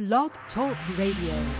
Blog Talk Radio.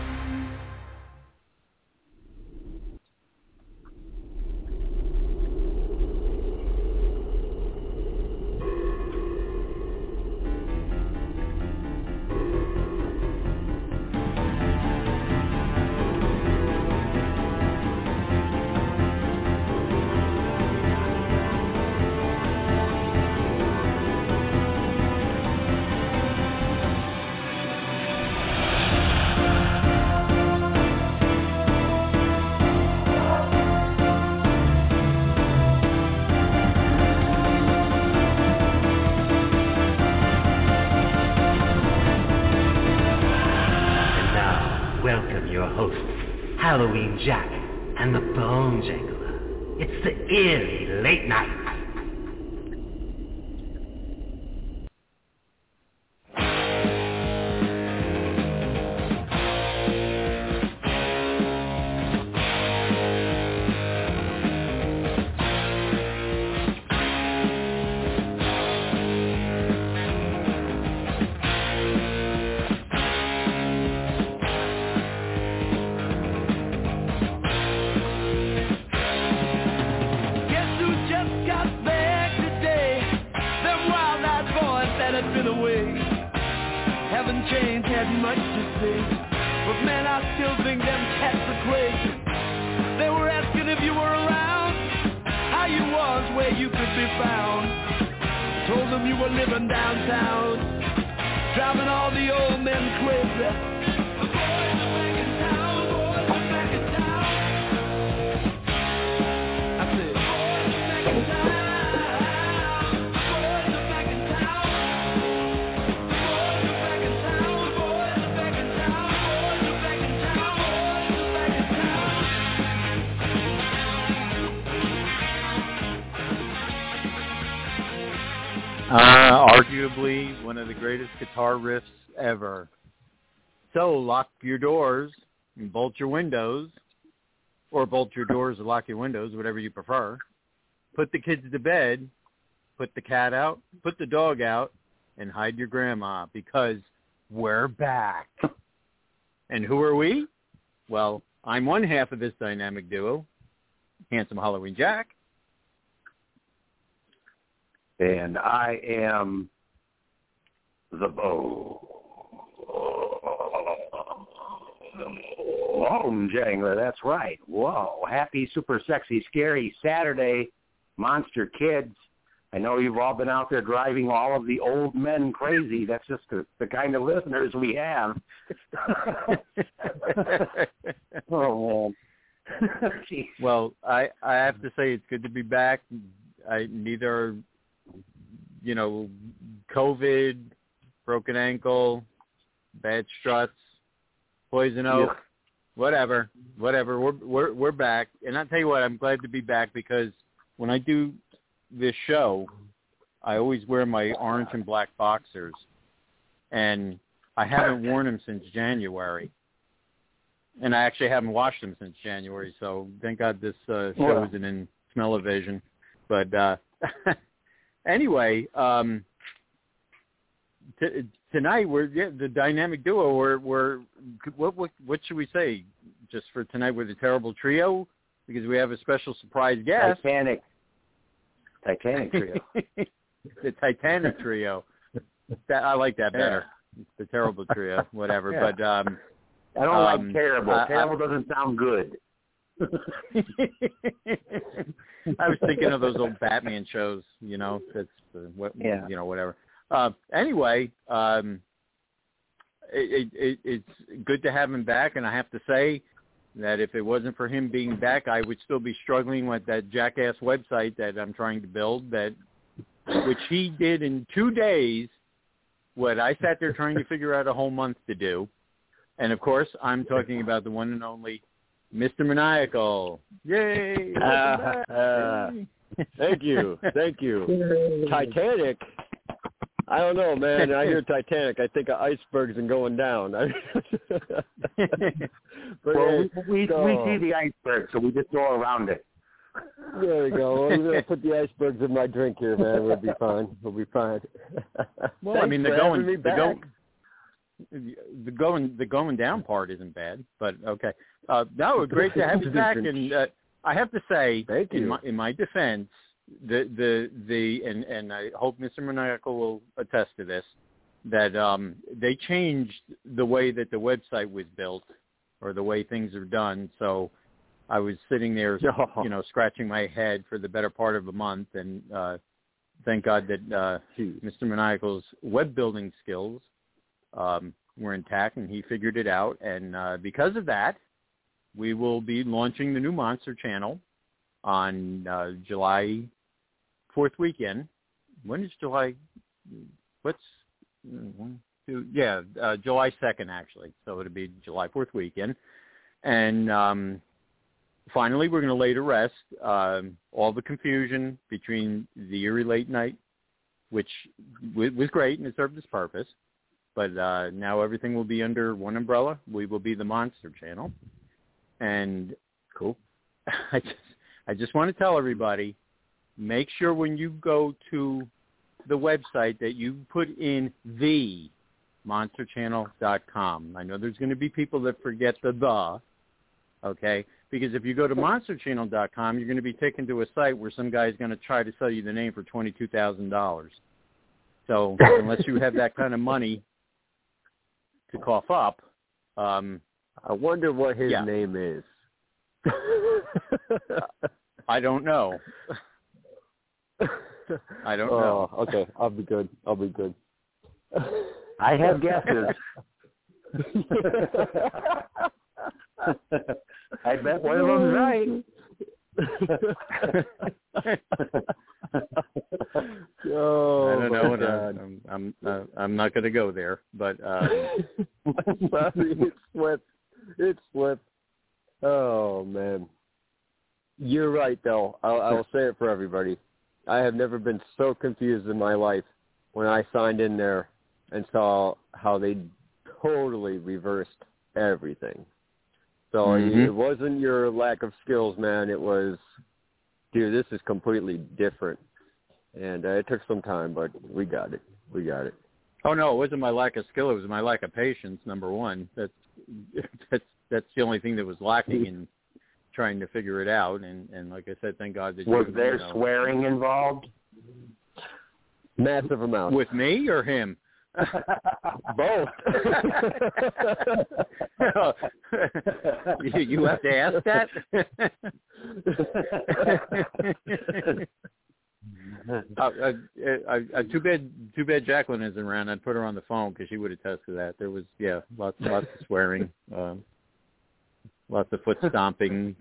Halloween Jack and the Bone Jangler. It's the eerie late night. Arguably one of the greatest guitar riffs ever. So lock your doors and bolt your windows, or bolt your doors and lock your windows, whatever you prefer. Put the kids to bed, put the cat out, put the dog out, and hide your grandma, because we're back. And who are we? Well, I'm one half of this dynamic duo, Handsome Halloween Jack. And I am the Bone Jangler. That's right. Whoa. Happy, super sexy, scary Saturday, monster kids. I know you've all been out there driving all of the old men crazy. That's just the kind of listeners we have. Oh, man. Well, I have to say it's good to be back. Neither COVID, broken ankle, bad struts, poison oak, whatever. We're back. And I'll tell you what, I'm glad to be back, because when I do this show, I always wear my orange and black boxers, and I haven't worn them since January. And I actually haven't washed them since January, so thank God this show isn't in smell-o-vision. But anyway, tonight we're the dynamic duo. We're what should we say? Just for tonight, we're the terrible trio, because we have a special surprise guest. Titanic trio. The Titanic trio. I like that better. Yeah. The terrible trio, whatever. Yeah. But I don't like terrible. Terrible doesn't sound good. I was thinking of those old Batman shows, that's whatever. Anyway, it's good to have him back, and I have to say that if it wasn't for him being back, I would still be struggling with that jackass website that I'm trying to build, which he did in 2 days, what I sat there trying to figure out a whole month to do. And, of course, I'm talking about the one and only Mr. Maniacal. Yay! Thank you. Titanic. I don't know, man. I hear Titanic, I think of icebergs and going down. Well, we see the iceberg, so we just go around it. There we go. Well, I'm going to put the icebergs in my drink here, man. We'll be fine. Well, I mean, they're going. the going down part isn't bad, but okay. No, great to have you back, and I have to say, Thank you. in my defense, and I hope Mr. Maniacal will attest to this, that they changed the way that the website was built or the way things are done. So I was sitting there, scratching my head for the better part of a month, and thank God that Mr. Maniacal's web building skills were intact, and he figured it out. And because of that, we will be launching the new Monster Channel on July 4th weekend. When is July? July 2nd, actually. So it'll be July 4th weekend. And finally, we're going to lay to rest all the confusion between the Eerie Late Night, which was great and it served its purpose. But now everything will be under one umbrella. We will be the Monster Channel. And cool. I just want to tell everybody, make sure when you go to the website that you put in the monsterchannel.com. I know there's going to be people that forget the, okay? Because if you go to monsterchannel.com, you're going to be taken to a site where some guy is going to try to sell you the name for $22,000. So unless you have that kind of money to cough up, I wonder what his name is. I don't know. I don't know. Okay, I'll be good. I have guesses. I bet one of them's right. Oh, I don't know what I'm not going to go there, but it slipped. Oh man, you're right though. I will say it for everybody. I have never been so confused in my life when I signed in there and saw how they totally reversed everything. So it wasn't your lack of skills, man. It was, dude, this is completely different. And it took some time, but we got it. Oh no, it wasn't my lack of skill. It was my lack of patience. Number one, that's the only thing that was lacking in trying to figure it out. And like I said, thank God that was there swearing involved? Massive amount. With me or him? Both. You have to ask that. Too bad Jacqueline isn't around. I'd put her on the phone because she would attest to that. There was lots of swearing, lots of foot stomping,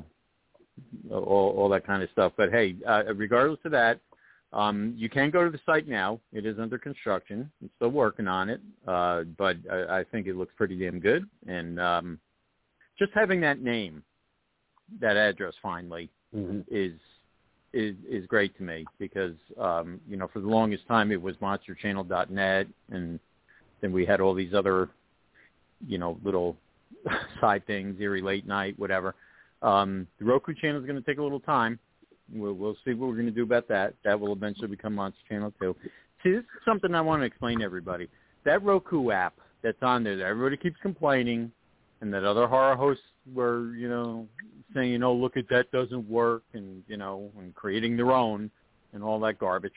all that kind of stuff. But hey, regardless of that, you can go to the site now. It is under construction. I'm still working on it, but I think it looks pretty damn good. And just having that name, that address finally is great to me because, for the longest time it was monsterchannel.net, and then we had all these other, little side things, Eerie Late Night, whatever. The Roku channel is going to take a little time. We'll see what we're going to do about that. That will eventually become Monster Channel too. See, this is something I want to explain to everybody. That Roku app that's on there that everybody keeps complaining, and that other horror hosts were, saying, look at that doesn't work, and, and creating their own and all that garbage.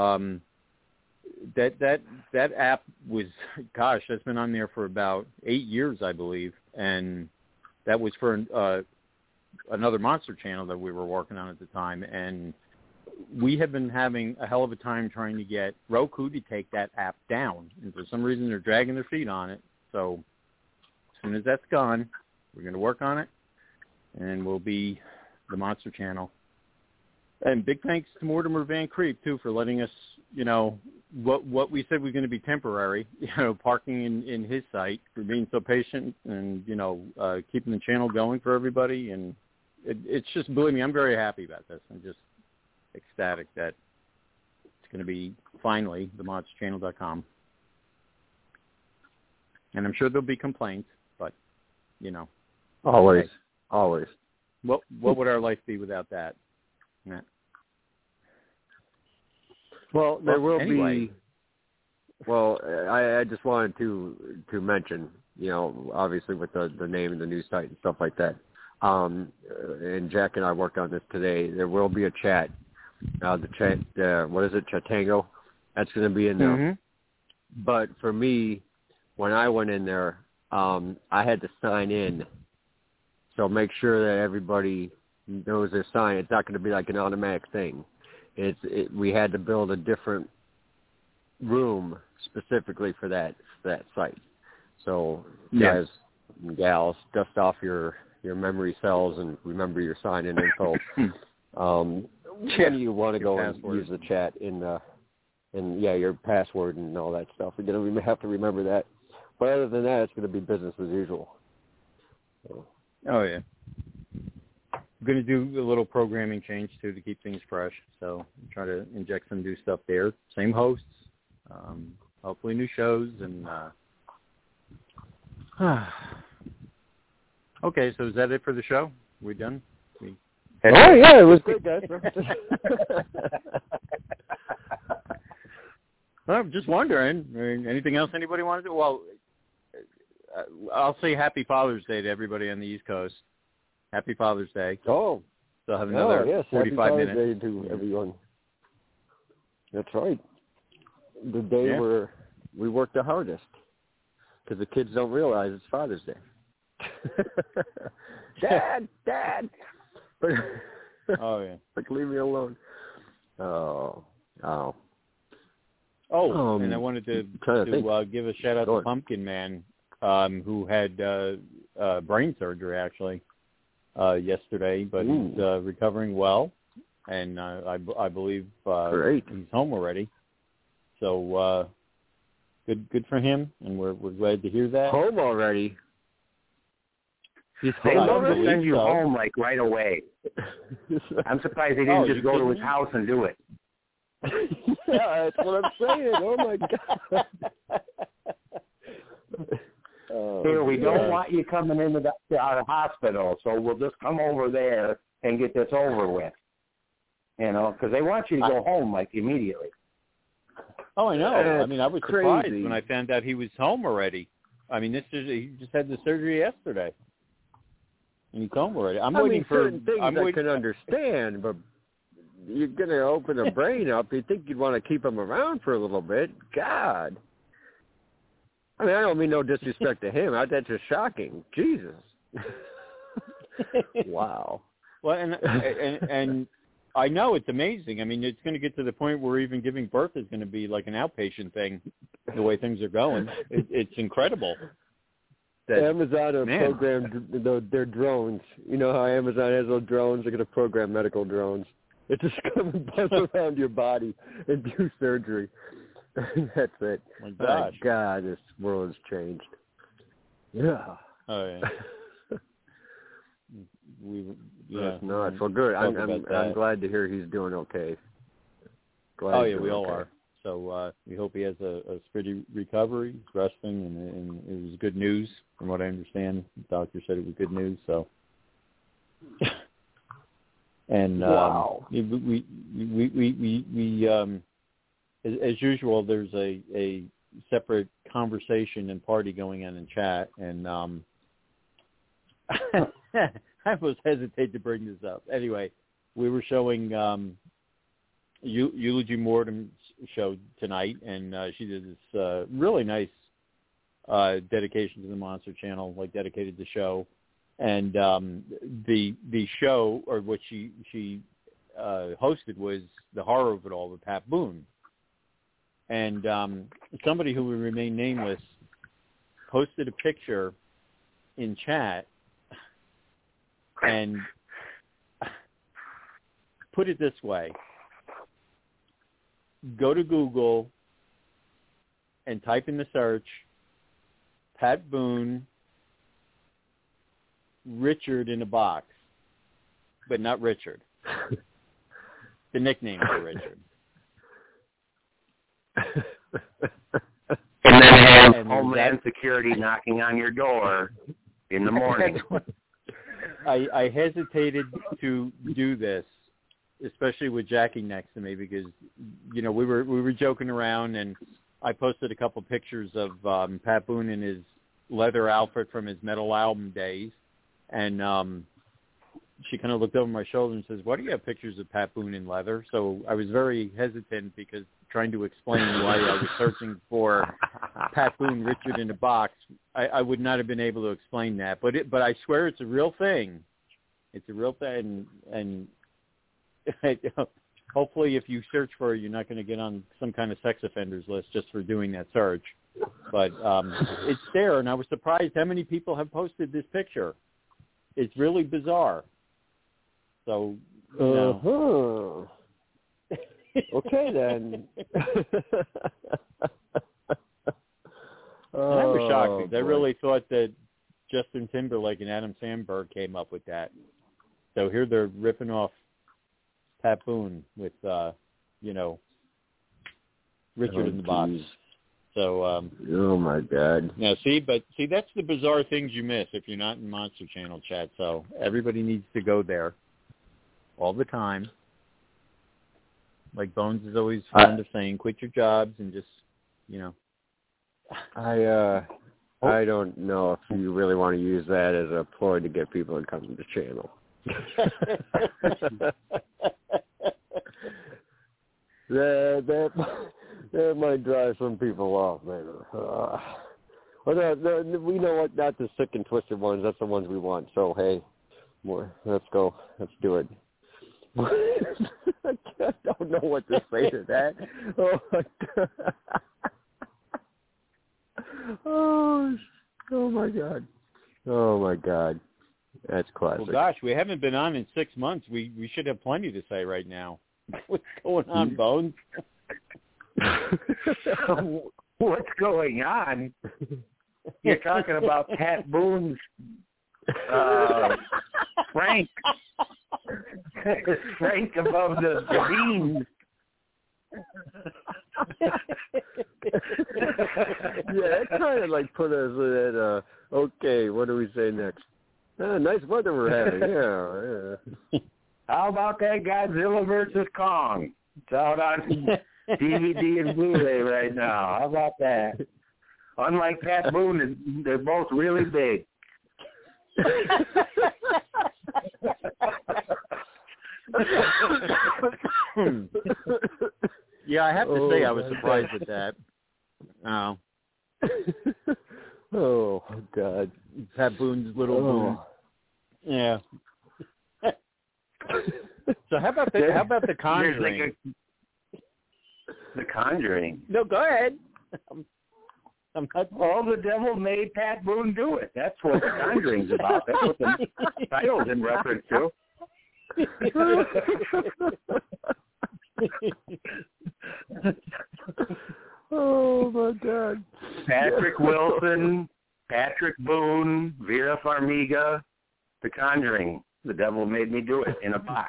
That app was, gosh, that's been on there for about 8 years, I believe, and that was for another Monster Channel that we were working on at the time, and we have been having a hell of a time trying to get Roku to take that app down, and for some reason they're dragging their feet on it. So as soon as that's gone, we're going to work on it, and we'll be the Monster Channel. And big thanks to Mortimer Van Creep, too, for letting us, what we said was going to be temporary, parking in his site, for being so patient and, keeping the channel going for everybody. And it's just, believe me, I'm very happy about this. I'm just ecstatic that it's going to be finally the monsterchannel.com. And I'm sure there'll be complaints, but, Always. Okay. Always. What would our life be without that? Matt? Well, there will anyway. be Well, I just wanted to mention, obviously with the name and the news site and stuff like that. And Jack and I worked on this today. There will be a chat. The chat, what is it, Chatango? That's going to be in there. Mm-hmm. But for me, when I went in there, I had to sign in. So make sure that everybody knows their sign. It's not going to be like an automatic thing. We had to build a different room specifically for that site. So guys and gals, dust off your memory cells and remember your sign-in info. When you want to go and use the chat your password and all that stuff. We're going to have to remember that. But other than that, it's going to be business as usual. So. Oh, yeah. I'm going to do a little programming change, too, to keep things fresh. So I'm trying to inject some new stuff there. Same hosts. Hopefully new shows. And okay, so is that it for the show? We done? Yeah, it was great, guys. I'm just wondering. Anything else anybody want to do? Well, I'll say Happy Father's Day to everybody on the East Coast. Happy Father's Day. Oh. Still have another 45 Happy minutes. Father's Day to everyone. That's right. The day where we work the hardest. Because the kids don't realize it's Father's Day. Dad! Oh, yeah. Like, leave me alone. Oh, and I wanted to give a shout-out to Pumpkin Man, who had brain surgery, actually, yesterday, but he's recovering well, and I believe he's home already. So good for him, and we're glad to hear that. Home already? They love to send you home, like, right away. I'm surprised they didn't just go to his house and do it. Yeah, that's what I'm saying. Oh, my God. Here, we don't want you coming into the hospital, so we'll just come over there and get this over with. Because they want you to go home, like, immediately. Oh, I know. I mean, I was surprised when I found out he was home already. I mean, he just had the surgery yesterday. And he's home already. I'm waiting for certain things I can understand, but you're going to open a brain up. You'd think you'd want to keep him around for a little bit. God. I mean, I don't mean no disrespect to him. That's just shocking. Jesus. Wow. Well, and I know it's amazing. I mean, it's going to get to the point where even giving birth is going to be like an outpatient thing, the way things are going. It's incredible. Amazon have programmed their drones. You know how Amazon has those drones? They're going to program medical drones. It's just going to buzz around your body and do surgery. That's it. My gosh. Oh, God, this world has changed. Yeah. Oh, yeah. That's nuts. Well, good. I'm glad to hear he's doing okay. We all are. So we hope he has a speedy recovery. He's resting, and it was good news from what I understand. The doctor said it was good news. So, and wow. We as usual, there's a separate conversation and party going on in chat, and I was hesitate to bring this up. Anyway, we were showing Eulogy Mortem's show tonight, and she did this really nice dedication to the Monster Channel, like dedicated the show. And the show, or what she hosted, was The Horror of It All with Pat Boone. And somebody who will remain nameless posted a picture in chat and put it this way. Go to Google and type in the search Pat Boone, Richard in a box, but not Richard. The nickname for Richard. And then have Homeland Security knocking on your door in the morning. I hesitated to do this, especially with Jackie next to me, because we were joking around, and I posted a couple pictures of Pat Boone in his leather outfit from his Metal album days, and she kind of looked over my shoulder and says, "Why do you have pictures of Pat Boone in leather?" So I was very hesitant because trying to explain why I was searching for Pat Boone, Richard in a Box, I would not have been able to explain that. But I swear it's a real thing. It's a real thing, and hopefully if you search for it, you're not going to get on some kind of sex offenders list just for doing that search. But it's there, and I was surprised how many people have posted this picture. It's really bizarre. So, you know. Okay, then. And I was shocked because I really thought that Justin Timberlake and Adam Sandberg came up with that. So here they're ripping off Pat Boone with, Richard in the Box. So, oh my God. Now, see, that's the bizarre things you miss if you're not in Monster Channel chat. So everybody needs to go there all the time. Like Bones is always fond of saying, quit your jobs and just, I don't know if you really want to use that as a ploy to get people to come to the channel. That might drive some people off, man. We know what, not the sick and twisted ones. That's the ones we want. So, hey, let's go. Let's do it. I don't know what to say to that. Oh, my God. Oh, my God. Oh, my God. That's classic. Well, gosh, we haven't been on in 6 months. We should have plenty to say right now. What's going on, Bones? What's going on? You're talking about Pat Boone's Frank. Frank above the beans. Yeah, that kind of like put us at, okay, what do we say next? Nice weather we're having, yeah. How about that Godzilla versus Kong? It's out on DVD and Blu-ray right now. How about that? Unlike Pat Boone, they're both really big. Yeah, I have to say I was surprised at that. Oh. Oh, God. Pat Boone's little Boone. Yeah. So how about the Conjuring? The Conjuring. No, go ahead. I'm not... All the devil made Pat Boone do it. That's what the Conjuring's about. That's what the title's in reference to. Oh, my God. Patrick Wilson, Patrick Boone, Vera Farmiga, The Conjuring. The devil made me do it in a box.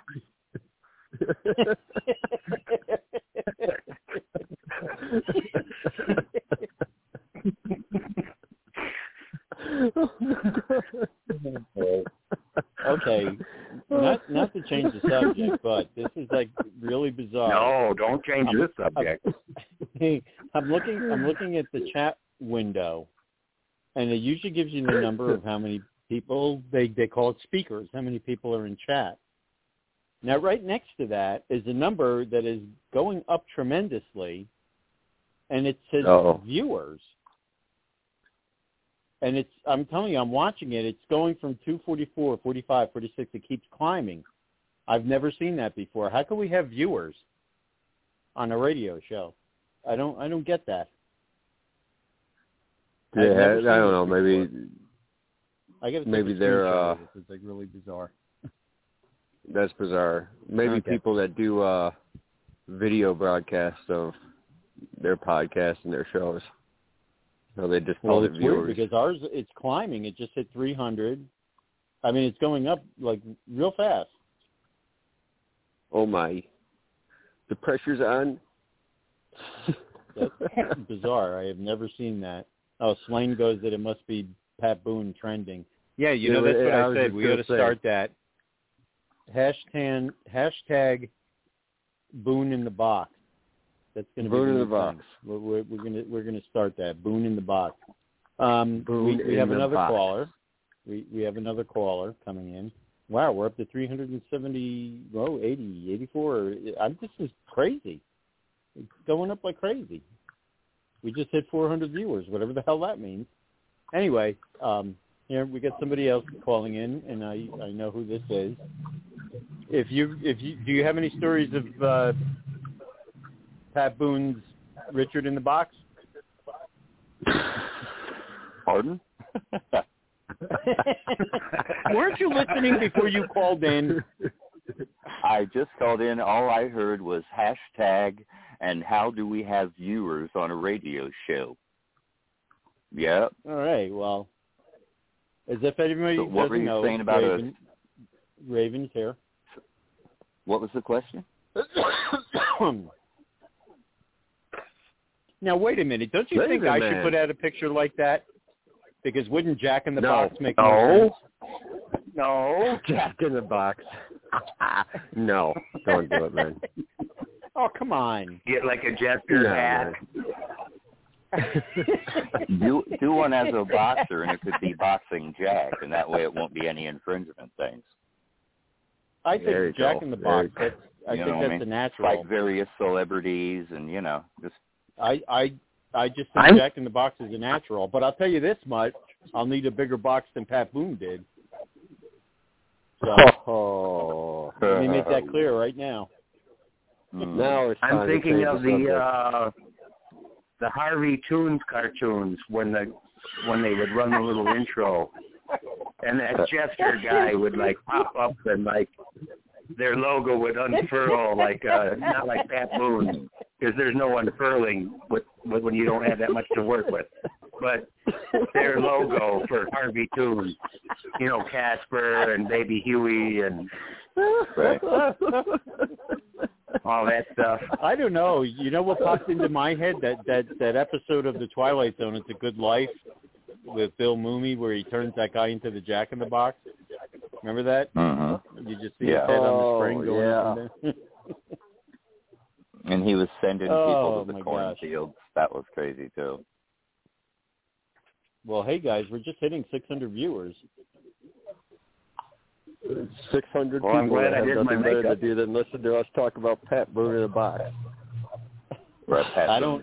Okay, not to change the subject, but this is like really bizarre. No, don't change this subject. I'm looking at the chat window, and it usually gives you the number of how many people, they call it speakers, how many people are in chat. Now, right next to that is a number that is going up tremendously, and it says viewers. And I'm telling you, I'm watching it. It's going from 244, 45, 46. It keeps climbing. I've never seen that before. How can we have viewers on a radio show? I don't get that. Yeah, I don't know. Maybe they're this is like really bizarre. That's bizarre. Maybe people that do video broadcasts of their podcasts and their shows. No, they just call it viewers. Weird because ours, it's climbing. It just hit 300. I mean, it's going up like real fast. Oh my! The pressure's on. That's bizarre. I have never seen that. Oh, Slane goes that it must be Pat Boone trending. Yeah, that's what I said. We got to start that. Hashtag Boone in the Box. That's going to be Boone in the the new box. thing. We're gonna start that. Boone in the box. We have in another the box. caller. We have another caller coming in. Wow, we're up to 370, 80, 84. This is crazy. It's going up like crazy. We just hit 400 viewers, whatever the hell that means. Anyway, here we got somebody else calling in, and I know who this is. Do you have any stories of Pat Boone's Richard in the Box? Pardon? Weren't you listening before you called in? I just called in. All I heard was hashtag and how do we have viewers on a radio show? Yep. All right. Well, as if anybody So what were you doesn't know, saying about Raven's here. What was the question? Now, wait a minute. Don't you think I should put out a picture like that? Because wouldn't Jack in the Box make more sense? No. Jack in the Box. No, don't do it, man. Oh, come on. Get like a Jester hat. do one as a boxer, and it could be Boxing Jack, and that way it won't be any infringement things. I think Jack in the Box. I think that's a natural. Like various celebrities, and just. I just think Jack in the Box is a natural, but I'll tell you this much: I'll need a bigger box than Pat Boone did. So let me make that clear right now. Now it's I'm thinking of the Harvey Toons cartoons when they would run the little intro, and that Jester guy would like pop up and like their logo would unfurl like not like Pat Boone, because there's no unfurling with when you don't have that much to work with. But their logo for Harvey Toons, Casper and Baby Huey and all that stuff. I don't know. You know what popped into my head? That episode of The Twilight Zone, It's a Good Life, with Bill Mooney, where he turns that guy into the Jack in the Box. Remember that? Mm-hmm. You just see his head on the spring going up and down. And he was sending people to the Gosh. cornfields. That was crazy, too. Well, hey, guys, we're just hitting 600 viewers. 600 Well, I'm people glad that I have did my nothing better to makeup. do than listen to us talk about Pat Boone in a Box. I don't.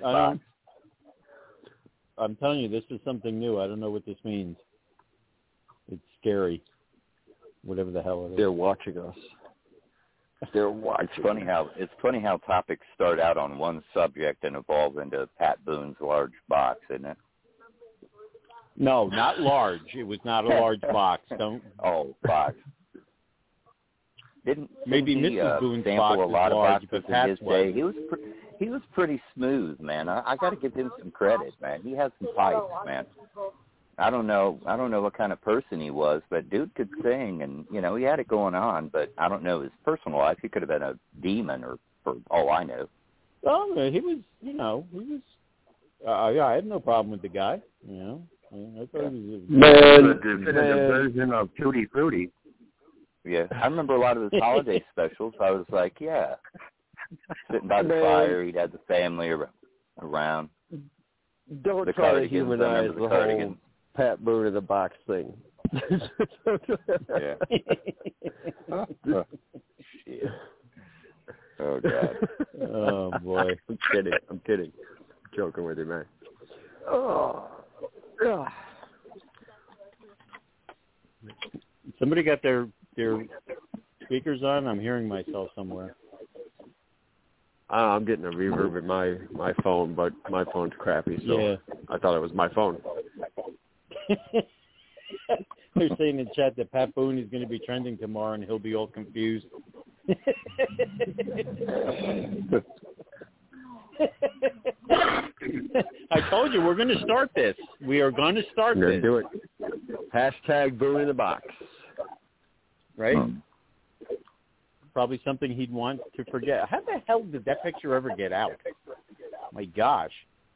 I'm telling you, this is something new. I don't know what this means. It's scary. Whatever the hell it is. They're watching us. They're watching. It's funny how topics start out on one subject and evolve into Pat Boone's large box, isn't it? No, not large. It was not a large box. Don't. Oh, box. Didn't Maybe he, Mrs. Boone's sample box a lot is of large, boxes but in Pat's his day? was. He was pretty smooth, man. I got to give him some credit, man. He has some pipes, man. I don't know what kind of person he was, but dude could sing, and he had it going on. But I don't know his personal life. He could have been a demon, or for all I know. Oh, he was. He was. I had no problem with the guy. I thought he was the version of Tutti Frutti. Yeah, I remember a lot of his holiday specials. I was like, yeah, sitting by the fire. He'd have the family around. Don't The try to cardigans, I humanize remember the the whole cardigans. Pat Boone in the Box thing. Yeah. Shit. Oh, God. Oh, boy. I'm kidding. Joking with you, man. Oh. Somebody got their speakers on? I'm hearing myself somewhere. I'm getting a reverb in my phone, but my phone's crappy, so Yeah. I thought it was my phone. They're saying in chat that Pat Boone is going to be trending tomorrow, and he'll be all confused. I told you, we're going to start this. We are going to start We're this. going to do it. Hashtag Boone in the Box. Right? Probably something he'd want to forget. How the hell did that picture ever get out? My gosh.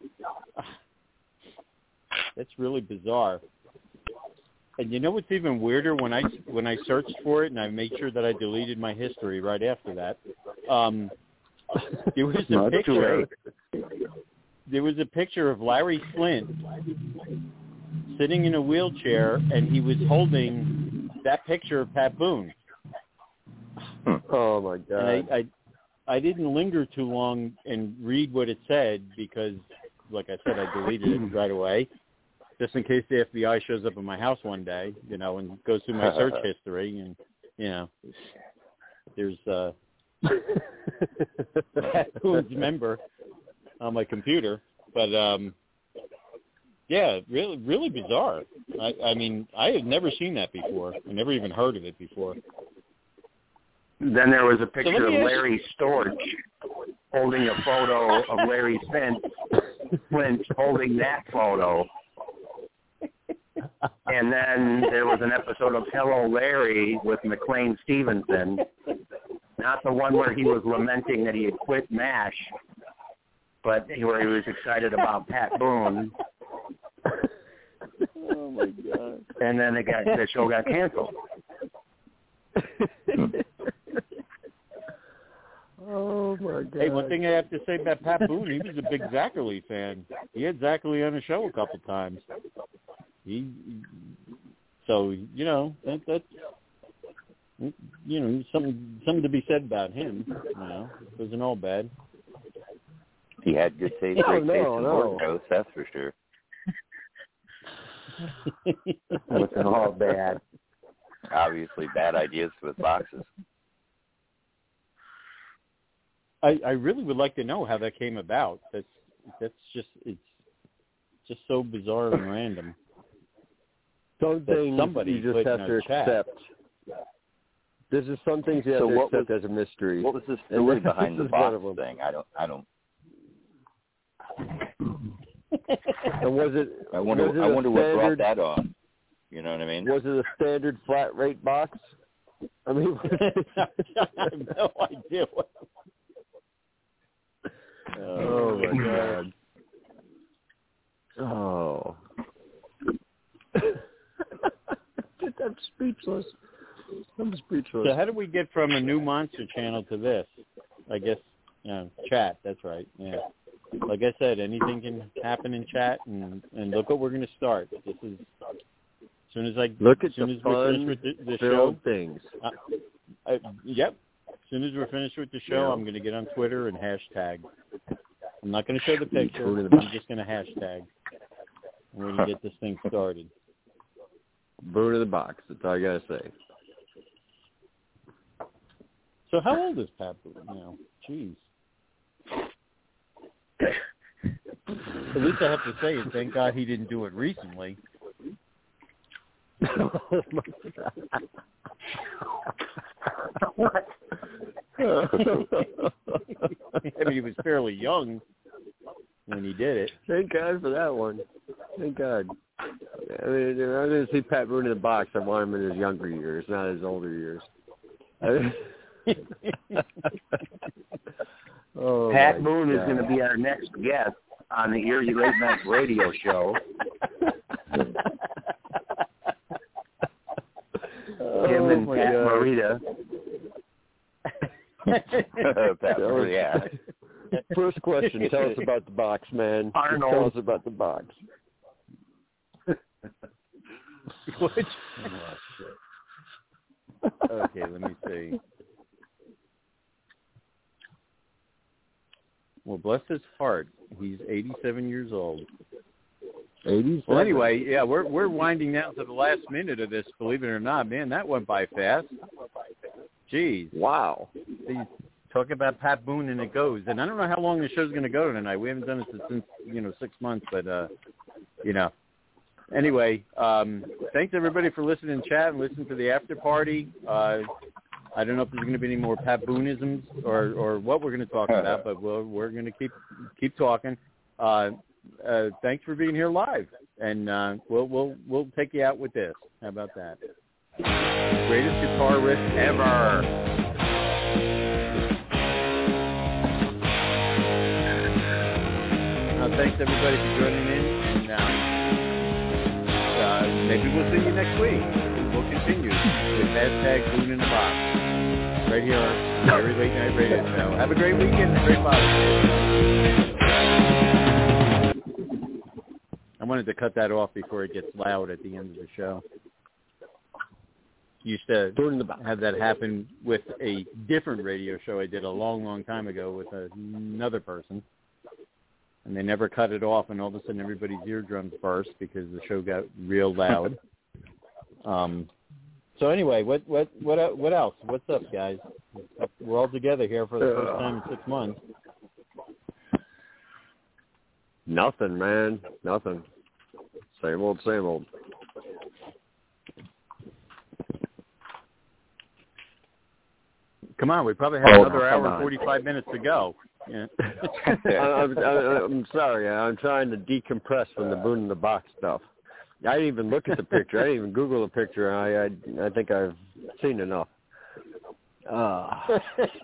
That's really bizarre. And you know what's even weirder? When I searched for it and I made sure that I deleted my history right after that, there was a picture. there was a picture of Larry Flynt sitting in a wheelchair, and he was holding that picture of Pat Boone. Oh, my God. And I didn't linger too long and read what it said because, like I said, I deleted it right away, just in case the FBI shows up at my house one day, you know, and goes through my search history, and, you know, there's Pat Boone's member on my computer. But, yeah, really, really bizarre. I mean, I had never seen that before. I never even heard of it before. Then there was a picture of Larry Storch holding a photo of Larry Flint holding that photo. And then there was an episode of Hello Larry with McLean Stevenson, not the one where he was lamenting that he had quit MASH, but where he was excited about Pat Boone. Oh, my God. And then the show got canceled. Oh, my God. Hey, one thing I have to say about Pat Boone, he was a big Zachary fan. He had Zachary on the show a couple times. So, you know, that's you know, something to be said about him. You know, it wasn't all bad. He had good taste, great taste in Bordeaux, that's for sure. It wasn't all bad. Obviously, bad ideas with boxes. I really would like to know how that came about. It's just so bizarre and random. Some things you just have to accept. There's just some things you have to accept as a mystery. What was the story behind the box thing? I don't. And was it? I wonder what brought that on. You know what I mean? Was it a standard flat rate box? I mean, I have no idea. Oh my God! Oh, I'm speechless. So how do we get from a new Monster Channel to this? I guess chat. That's right. Yeah. Like I said, anything can happen in chat, and look what we're going to start. This is as soon as we're finished with the show. Things. Yep. As soon as we're finished with the show, I'm going to get on Twitter and hashtag. I'm not going to show the picture. I'm just going to hashtag. We're going to get this thing started. Boone in the box. That's all I got to say. So how old is Pat Boone now? Jeez. At least I have to say, thank God he didn't do it recently. Oh, my God. I mean, he was fairly young when he did it. Thank God for that one. Thank God. I mean, I didn't see Pat Boone in the box. I want him in his younger years, not his older years. Pat Boone is going to be our next guest on the Erie Late Night Radio Show. Him and Pat Morita. Yeah. First question, tell us about the box, man. Arnold. Tell us about the box. What? Okay, let me see. Well, bless his heart. He's 87 years old. 87? Well, anyway, yeah, we're winding down to the last minute of this, believe it or not. Man, that went by fast. Jeez. Wow. Talk about Pat Boone and it goes. And I don't know how long the show's going to go tonight. We haven't done it since 6 months, but, Anyway, thanks everybody for listening in chat and listening to the after party. I don't know if there's going to be any more Pat Booneisms or what we're going to talk about, but we're going to keep talking. Thanks for being here live, and we'll take you out with this. How about that? Greatest guitar riff ever. Thanks everybody for joining in, and maybe we'll see you next week. We'll continue with hashtag Boone in the Box right here on the Erie Late Night Radio Show. Have a great weekend and a great Father's Day. wanted to cut that off before it gets loud at the end of the show. Used to have that happen with a different radio show I did a long, long time ago with another person. And they never cut it off, and all of a sudden everybody's eardrums burst because the show got real loud. So anyway, what else? What's up, guys? We're all together here for the first time in 6 months. Nothing, man. Nothing. Same old, same old. Come on, we probably have another hour and 45 minutes to go. Yeah. I'm sorry. I'm trying to decompress from the Boone in the Box stuff. I didn't even look at the picture. I didn't even Google the picture. I think I've seen enough. I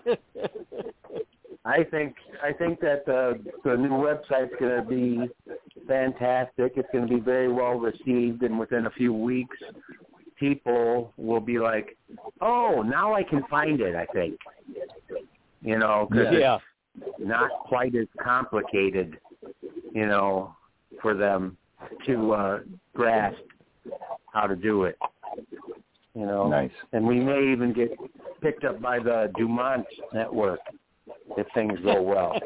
think that the new website's going to be fantastic. It's going to be very well received, and within a few weeks, people will be like, "Oh, now I can find it." I think, because it's not quite as complicated, for them to grasp how to do it. Nice. And we may even get picked up by the Dumont network if things go well.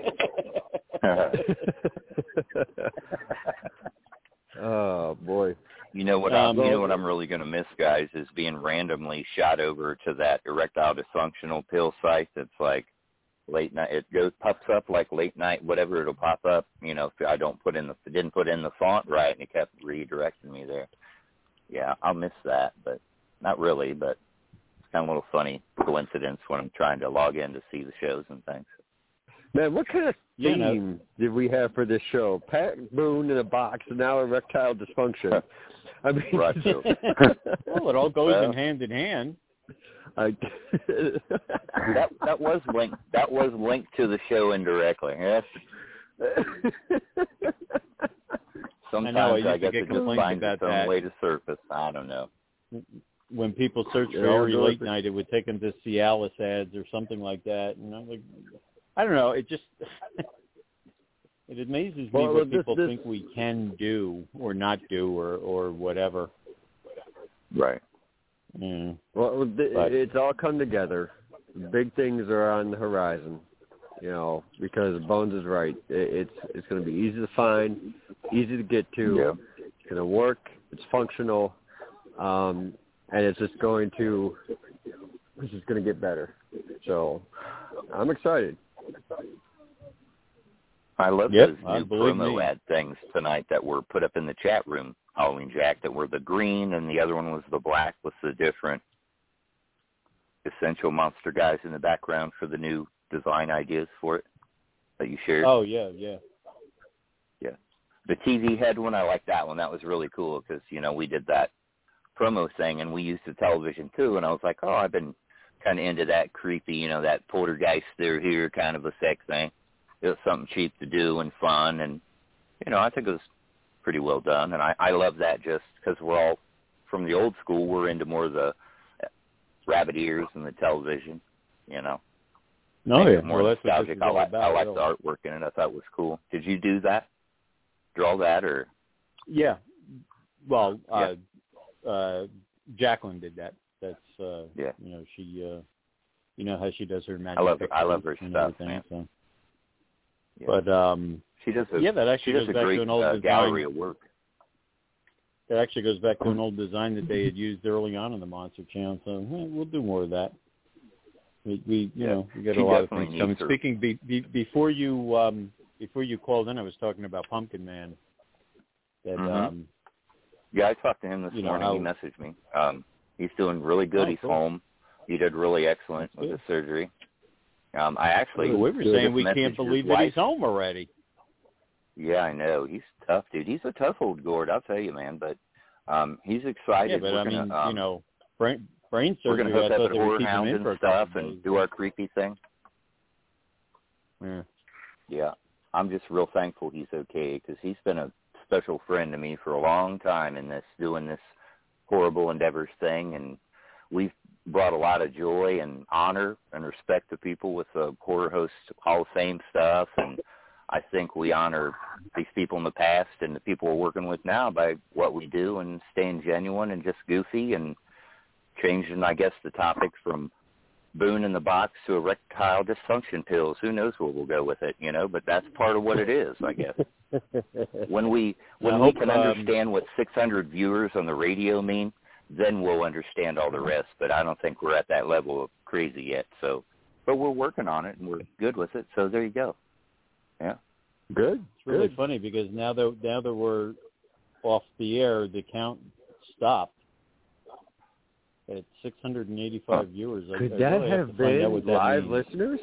Oh boy! You know what I'm really going to miss, guys, is being randomly shot over to that erectile dysfunctional pill site that's like late night. It pops up like late night, whatever it'll pop up. If I didn't put in the font right, and it kept redirecting me there. Yeah, I'll miss that, but not really. But it's kind of a little funny coincidence when I'm trying to log in to see the shows and things. Man, what kind of theme did we have for this show? Pat Boone in a box, and now erectile dysfunction. I mean, right. Well, it all goes in hand in hand. That was linked. That was linked to the show indirectly. Yes. Sometimes I guess it just finds its own way to surface. I don't know. When people search for every late night, it would take them to Cialis ads or something like that. I don't know. It just it amazes me what people think we can do or not do or whatever. Right. Mm. Well, it's all come together. Big things are on the horizon, because Bones is right. It's going to be easy to find, easy to get to. Yeah. It's going to work. It's functional, and it's just going to get better. So I'm excited. I love those new promo ad things tonight that were put up in the chat room, Halloween Jack, that were the green and the other one was the black with the different essential monster guys in the background for the new design ideas for it that you shared. Oh, yeah. Yeah. The TV head one, I like that one. That was really cool because, we did that promo thing and we used the television too. And I was like, I've been kind of into that creepy, that poltergeist they're here kind of a sex thing. It was something cheap to do and fun. And, I think it was pretty well done. And I love that just because we're all from the old school. We're into more of the rabbit ears and the television, No, yeah. More nostalgic. I like the artwork in it. I thought it was cool. Did you do that? Draw that or? Yeah. Well, Jacqueline did that. That's, she, how she does her magic. I love her stuff, man. So. Yeah. But, she does that actually goes back to an old design. Gallery of work. That actually goes back to an old design that they had used early on in the Monster Channel. So we'll do more of that. We got a lot of things coming. Speaking before you called in, I was talking about Pumpkin Man. That I talked to him this morning. He messaged me. He's doing really good. He's home. He did really excellent with the surgery. We were saying we can't believe that he's home already. Yeah, I know. He's tough, dude. He's a tough old gourd, I'll tell you, man. But he's excited. Yeah, but brain surgery. We're going to hook up at Horror Hound and stuff and do our creepy thing. Yeah. Yeah. I'm just real thankful he's okay because he's been a special friend to me for a long time in doing this horrible endeavors thing. And we've brought a lot of joy and honor and respect to people with the Horror Host Hall of Fame stuff. And I think we honor these people in the past and the people we're working with now by what we do and staying genuine and just goofy and changing, I guess, the topic from Boone in the box to erectile dysfunction pills. Who knows where we'll go with it, you know? But that's part of what it is, I guess. When we can understand what 600 viewers on the radio mean, then we'll understand all the rest. But I don't think we're at that level of crazy yet. So, but we're working on it and we're good with it. So there you go. Yeah. Good. It's really funny because now that we're off the air, the count stopped at 685 viewers. Could that have been live listeners?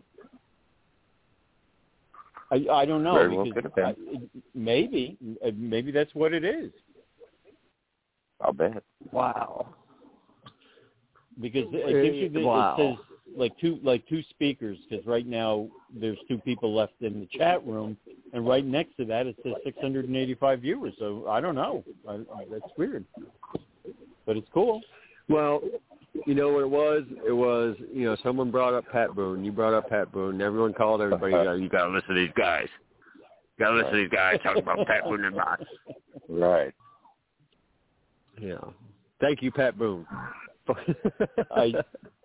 I don't know. Very well could have been. Maybe that's what it is. I'll bet. Wow. Because it gives you it says like two speakers. Because right now there's 2 people left in the chat room, and right next to that it says 685 viewers. So I don't know. That's weird, but it's cool. Well, you know what it was? It was, you know, someone brought up Pat Boone. You brought up Pat Boone. And everyone called everybody. You got to listen to these guys. You got to listen to these guys talking about Pat Boone and box. Right. Yeah. Thank you, Pat Boone. I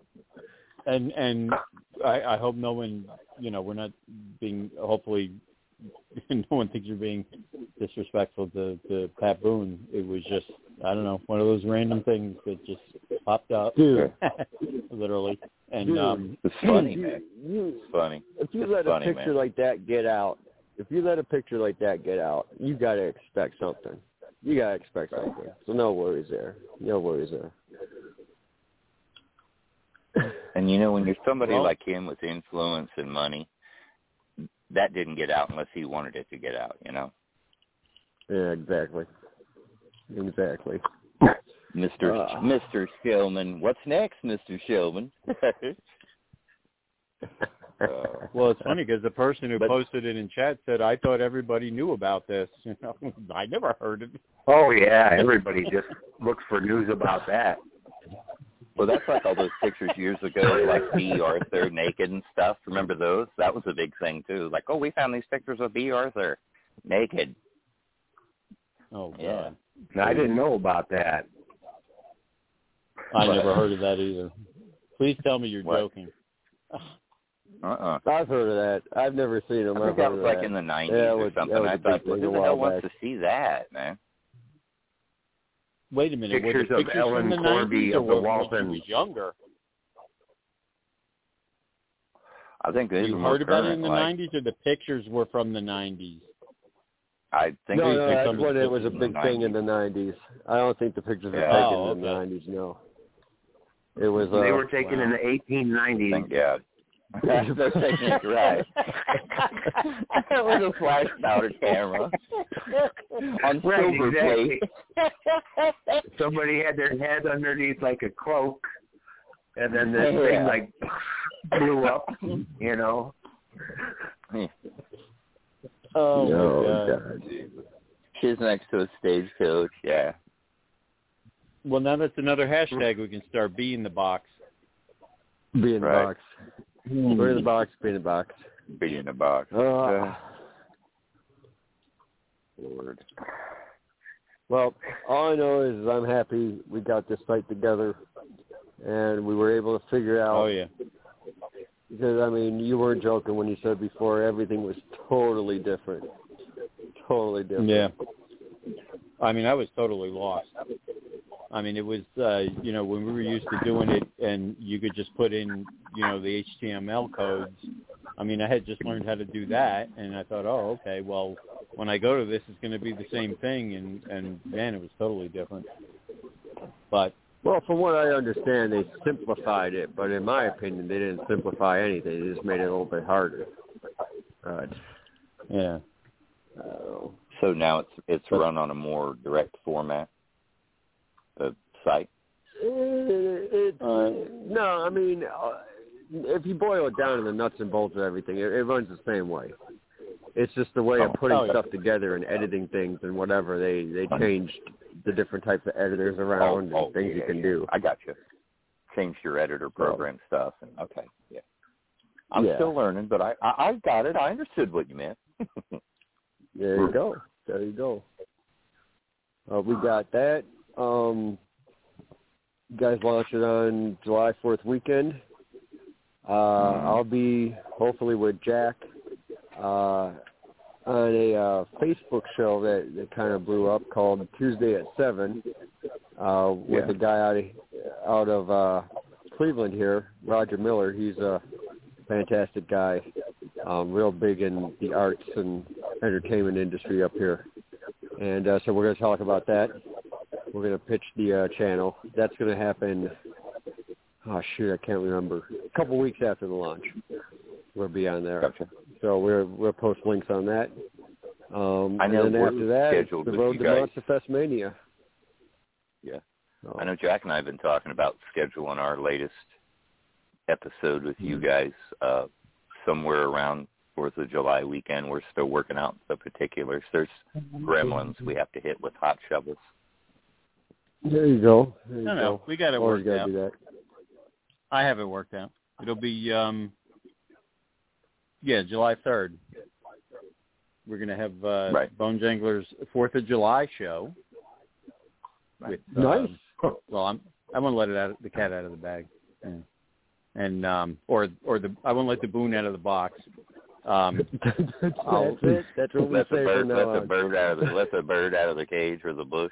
hope no one, you know, we're not being, hopefully no one thinks you're being disrespectful to Pat Boone. It was just, I don't know, one of those random things that just popped up, literally. And it's funny, man. It's funny. If you let a picture like that get out, you got to expect something. You got to expect something. So no worries there. And, you know, when you're somebody like him with influence and money, that didn't get out unless he wanted it to get out, you know? Yeah, exactly. Mr. Shillman. What's next, Mr. Shillman? Well, it's funny because the person who posted it in chat said, I thought everybody knew about this. You know, I never heard of it. Oh, yeah, everybody just looks for news about that. Well, that's like all those pictures years ago, like B. Arthur naked and stuff. Remember those? That was a big thing, too. Like, oh, we found these pictures of B. Arthur naked. Oh, God. Yeah. I didn't know about that. I never heard of that either. Please tell me you're joking. I've heard of that. I've never seen them. I think that was like in the 90s or something. I thought, who the hell wants to see that, man? Wait a minute. Pictures were the of Ellen from the Corby 90s, of the or Walton. when she was younger? I think these you were heard about it in the like, 90s, or the pictures were from the 90s? I think that's when it was a big thing in the 90s. I don't think the pictures were taken in the 90s, no. It was. They were taken in the 1890s. Thank God. That's right. It was a flash powder camera on silver plate. Somebody had their head underneath like a cloak, and then this thing like blew up, you know. Oh, my God. She's next to a stagecoach, yeah. Well, now that's another hashtag we can start, Be in the Box. Be in the box. We're in the box, be in the box. Be in the box. Lord. Well, all I know is I'm happy we got this site together and we were able to figure out. Oh, yeah. Because, I mean, you weren't joking when you said before everything was totally different. Totally different. Yeah. I mean, I was totally lost. I mean, it was, you know, when we were used to doing it and you could just put in, you know, the HTML codes. I mean, I had just learned how to do that, and I thought, oh, okay, well, when I go to this, it's going to be the same thing, and man, it was totally different. But well, from what I understand, they simplified it, but in my opinion, they didn't simplify anything. They just made it a little bit harder. Yeah. So now it's run on a more direct format, the site? No, I mean, if you boil it down to the nuts and bolts of everything, it runs the same way. It's just the way of putting stuff together and editing things and whatever. They changed the different types of editors around and things you can do. I got you. Changed your editor program stuff. And okay, yeah. I'm still learning, but I got it. I understood what you meant. There you go. There you go. We got that. You guys launch it on July 4th weekend. I'll be hopefully with Jack on a Facebook show that kind of blew up called Tuesday at 7 with a guy out of Cleveland here, Roger Miller. He's a fantastic guy, real big in the arts and entertainment industry up here. And so we're going to talk about that. We're going to pitch the channel. That's going to happen, I can't remember. A couple weeks after the launch. We'll be on there. Gotcha. So we'll post links on that. I know. And then after that, it's the road to Monster Fest Mania. Yeah. So. I know Jack and I have been talking about scheduling our latest episode with you guys somewhere around 4th of July weekend. We're still working out the particulars. There's gremlins we have to hit with hot shovels. There you go. No, we got it worked out. Do that. I have it worked out. It'll be, July 3rd. We're going to have Bone Jangler's 4th of July show. With, nice. Well, I won't let the cat out of the bag, and I won't let the boon out of the box. That's it. That's what we say from now on. Let the bird out of the cage or the bush.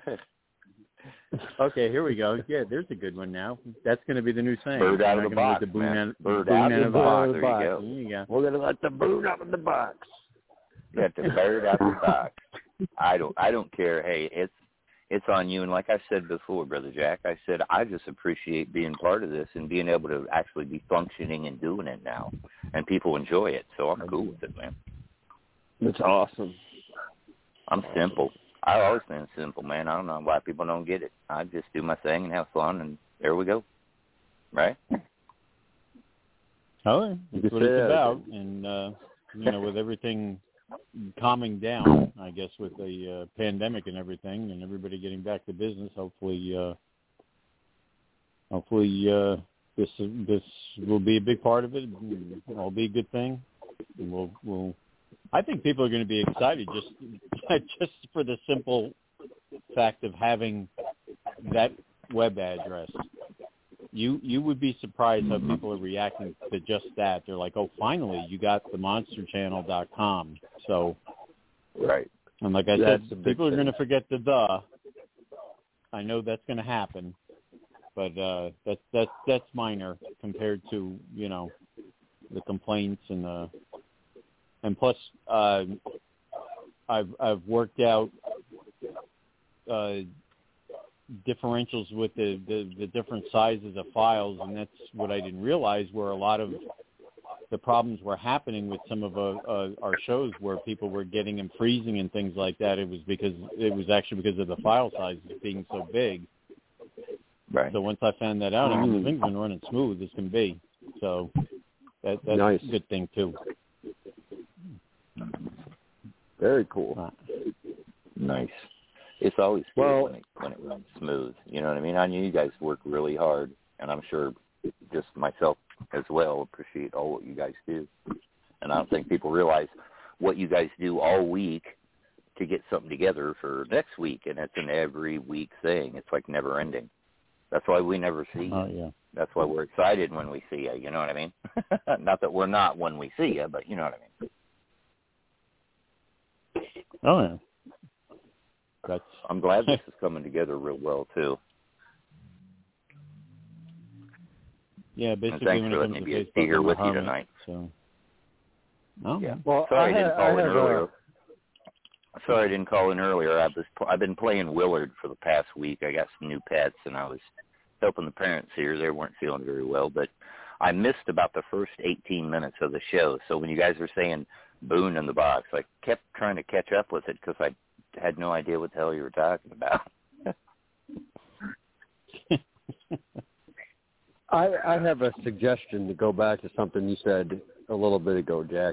Okay, here we go. Yeah, there's a good one now. That's going to be the new saying. Bird out of the box, let the boon man. Bird out of the box. There you go. There you go. We're going to let the boon out of the box. Yeah, the bird out of the box. I don't care. Hey, it's on you. And like I said before, Brother Jack, I said I just appreciate being part of this and being able to actually be functioning and doing it now, and people enjoy it. So I'm cool with it, man. It's awesome. I'm simple. I've always been simple, man. I don't know why people don't get it. I just do my thing and have fun, and there we go. Right? Oh, that's what it's about. And, with everything calming down, I guess, with the pandemic and everything, and everybody getting back to business, hopefully this will be a big part of it. It'll be a good thing. And we'll I think people are going to be excited just for the simple fact of having that web address. You would be surprised how people are reacting to just that. They're like, "Oh, finally, you got the monsterchannel.com." So, right. And like I said, people are going to forget the. I know that's going to happen, but that's minor compared to the complaints and the. And plus, I've worked out differentials with the different sizes of files, and that's what I didn't realize, where a lot of the problems were happening with some of our shows, where people were getting them freezing and things like that. It was actually because of the file sizes being so big. Right. So once I found that out, the thing's been running smooth as can be. So that's nice. a good thing too. Very cool. Nice. It's always good when it runs smooth. You know what I mean? I know you guys work really hard, and I'm sure just myself as well appreciate all what you guys do. And I don't think people realize what you guys do all week to get something together for next week, and it's an every week thing. It's like never ending. That's why we never see you. Oh, yeah. That's why we're excited when we see you. You know what I mean? Not that we're not when we see you, but you know what I mean. Oh, yeah. I'm glad this is coming together real well, too. Yeah, basically thanks when for it comes letting to me Facebook, be here with you hermit, tonight. So. Oh. Yeah. Well, Sorry I didn't call in earlier. I've been playing Willard for the past week. I got some new pets, and I was helping the parents here. They weren't feeling very well, but I missed about the first 18 minutes of the show. So when you guys were saying Boone in the box, I kept trying to catch up with it because I had no idea what the hell you were talking about. I have a suggestion to go back to something you said a little bit ago, Jack.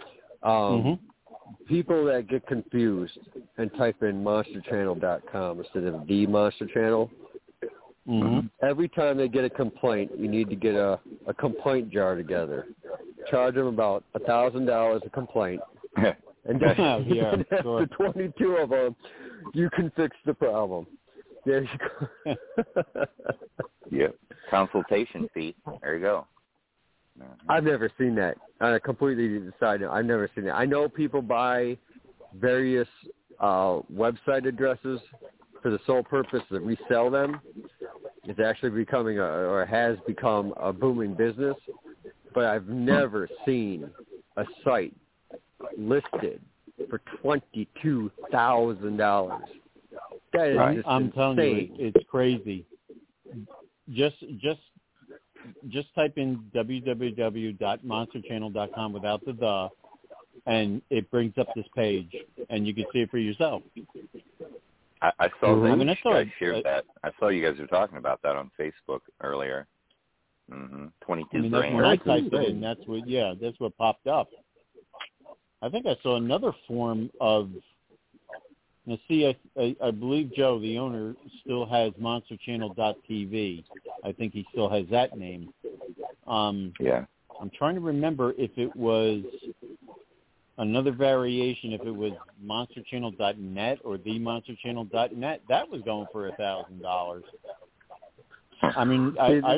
People that get confused and type in monsterchannel.com instead of the Monster Channel, every time they get a complaint, you need to get a complaint jar together. Charge them about $1,000 a complaint, And then, Yeah, after 22 of them, you can fix the problem. There you go. Yep. Consultation fee. There you go. I've never seen that. Completely decided. I've never seen that. I know people buy various website addresses for the sole purpose to resell them. It's actually becoming or has become a booming business. But I've never seen a site listed for $22,000. That is just I'm insane. telling you, it's crazy. Just type in www.monsterchannel.com without the and it brings up this page, and you can see it for yourself. I saw that I guys shared that. I saw you guys were talking about that on Facebook earlier. 22 that's grand. when I typed it in. That's what popped up. I think I saw another form of. Now, see, I believe Joe, the owner, still has MonsterChannel.tv. I think he still has that name. Yeah. I'm trying to remember if it was another variation, if it was MonsterChannel.net or TheMonsterChannel.net. That was going for $1,000. I mean,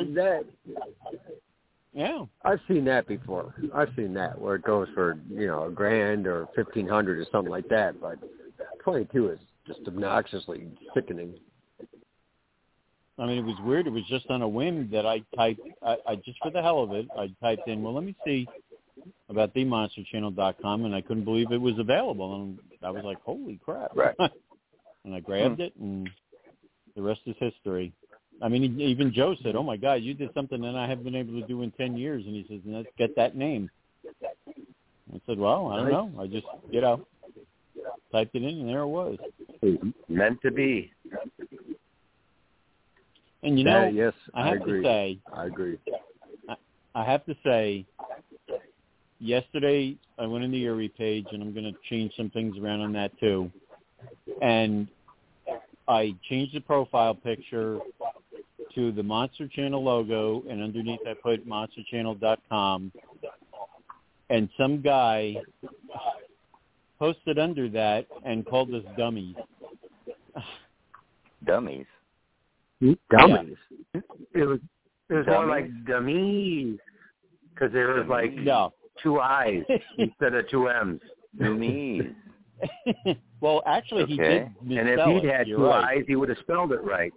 yeah. I've seen that before. I've seen that where it goes for $1,000 or $1,500 or something like that. But 22 is just obnoxiously sickening. I mean, it was weird. It was just on a whim that I typed. I just for the hell of it, I typed in. Well, let me see about TheMonsterChannel.com, and I couldn't believe it was available. And I was like, "Holy crap!" Right. And I grabbed it, and the rest is history. I mean, even Joe said, "Oh my God, you did something that I haven't been able to do in 10 years." And he says, "Let's get that name." I said, "Well, I don't know. I just, typed it in, and there it was." Meant to be. And yes, I have agree. to say, I agree. I have to say, yesterday I went in the Erie page, and I'm going to change some things around on that too. And I changed the profile picture to the Monster Channel logo, and underneath I put monsterchannel.com. And some guy posted under that and called us dummies. Dummies. Dummies. Yeah. It was more like dummies because there was like two I's instead of two M's. Dummies. Well, actually, he did misspell and if he'd had two I's, he would have spelled it right.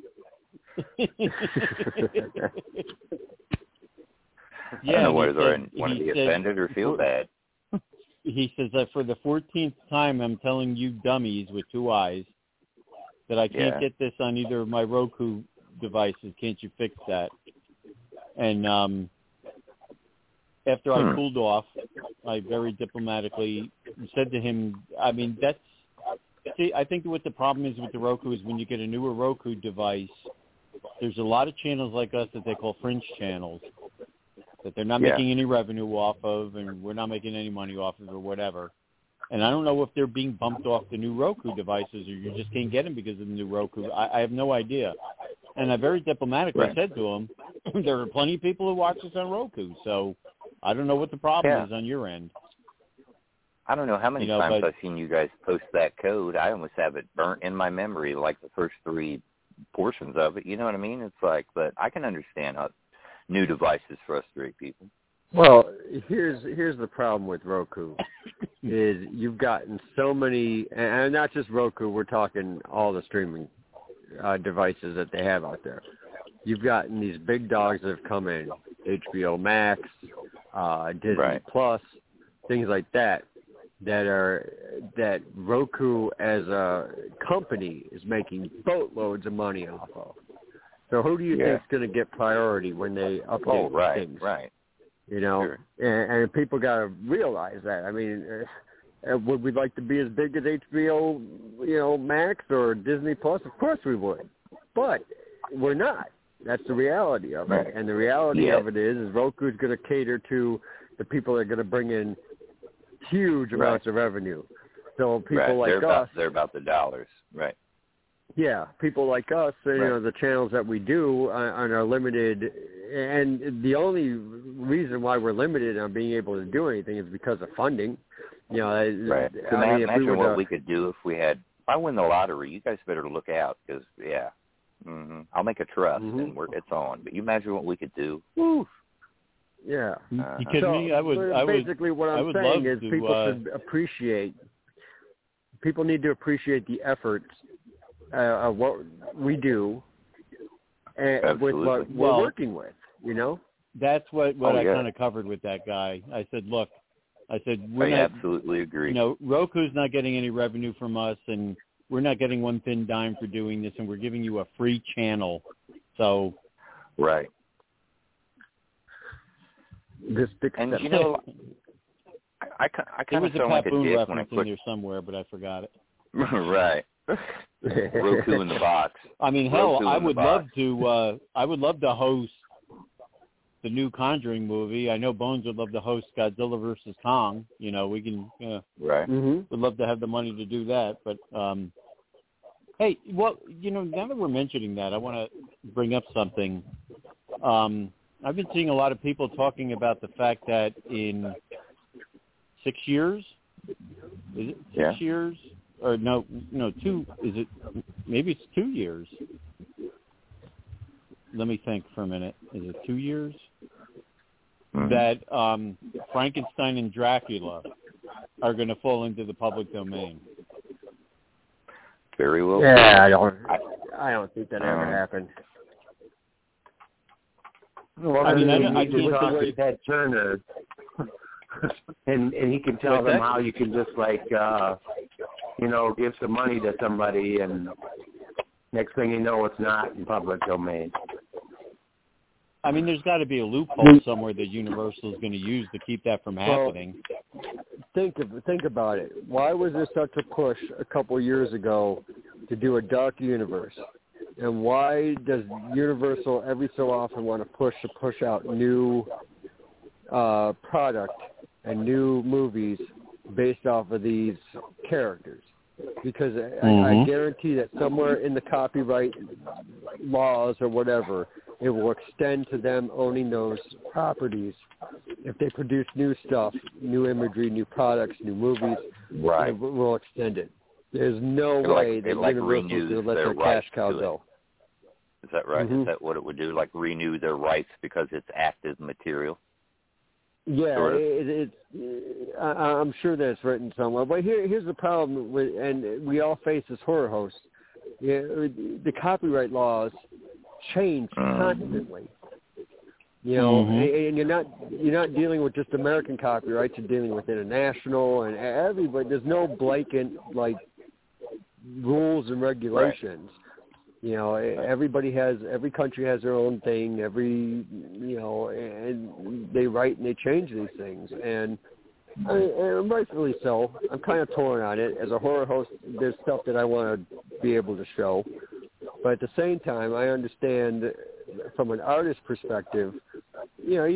I don't know whether I want to be offended or feel bad. He says that for the 14th time, I'm telling you dummies with two I's that I can't get this on either of my Roku devices. Can't you fix that? And after I cooled off, I very diplomatically said to him, I mean, I think what the problem is with the Roku is when you get a newer Roku device, there's a lot of channels like us that they call fringe channels that they're not making any revenue off of, and we're not making any money off of or whatever. And I don't know if they're being bumped off the new Roku devices or you just can't get them because of the new Roku. I have no idea. And I very diplomatically said to him, there are plenty of people who watch this on Roku, so I don't know what the problem is on your end. I don't know how many times I've seen you guys post that code. I almost have it burnt in my memory, like the first three portions of it. You know what I mean? It's like, but I can understand how new devices frustrate people. Well, here's the problem with Roku is you've gotten so many, and not just Roku, we're talking all the streaming devices that they have out there. You've gotten these big dogs that have come in, HBO Max, Disney Plus, things like that, that Roku as a company is making boatloads of money off of. So who do you think is going to get priority when they update things? Right. You know, and people got to realize that. I mean, would we like to be as big as HBO, Max or Disney Plus? Of course we would, but we're not. That's the reality of it. And the reality of it is Roku's going to cater to the people that are going to bring in huge amounts of revenue. So people like us, they're about the dollars, right? Yeah, people like us, the channels that we do are limited, and the only reason why we're limited on being able to do anything is because of funding. You know, Right. So I mean, imagine what we could do if I win the lottery. You guys better look out because, I'll make a trust and it's on. But you imagine what we could do. Woo. Yeah. You kidding me? Basically, what I'm saying is people should appreciate. People need to appreciate the efforts of what we do and with what we're working with. You know. That's what I kind of covered with that guy. I said, look, we're not, absolutely agree. You know, Roku's not getting any revenue from us, and we're not getting one thin dime for doing this, and we're giving you a free channel. So, right. And you know, I kind of felt like a dick when I in there somewhere, but I forgot it. Right. Roku in the box. I mean, hell, I would love to host the new Conjuring movie. I know Bones would love to host Godzilla versus Kong. You know, we can. Right. We'd love to have the money to do that, but. Hey, well, you know, now that we're mentioning that, I want to bring up something. I've been seeing a lot of people talking about the fact that in 6 years, is it 6 years? Or no, 2, is it, maybe it's 2 years. Let me think for a minute. Is it 2 years? That Frankenstein and Dracula are going to fall into the public domain. Very well. Yeah, I don't think that ever happened. Well, I mean, I can't talk with Ted Turner, and he can tell them how you can just give some money to somebody, and next thing you know, it's not in public domain. I mean, there's got to be a loophole somewhere that Universal is going to use to keep that from happening. Think about it. Why was there such a push a couple of years ago to do a Dark Universe? And why does Universal every so often want to push out new product and new movies based off of these characters? Because I guarantee that somewhere in the copyright laws or whatever, it will extend to them owning those properties. If they produce new stuff, new imagery, new products, new movies, right, it will extend it. There's no way that Universal is going to let their cash cow go. Is that right? Is that what it would do? Like renew their rights because it's active material? Yeah, sort of. I'm sure that it's written somewhere. But here's the problem, and we all face as horror hosts. Yeah, the copyright laws change constantly. You know, and you're not dealing with just American copyrights. You're dealing with international and everybody. There's no blanket rules and regulations. Right. You know, every country has their own thing. And they write and they change these things, and rightfully so. I'm kind of torn on it. As a horror host, there's stuff that I want to be able to show, but at the same time, I understand from an artist perspective. You know,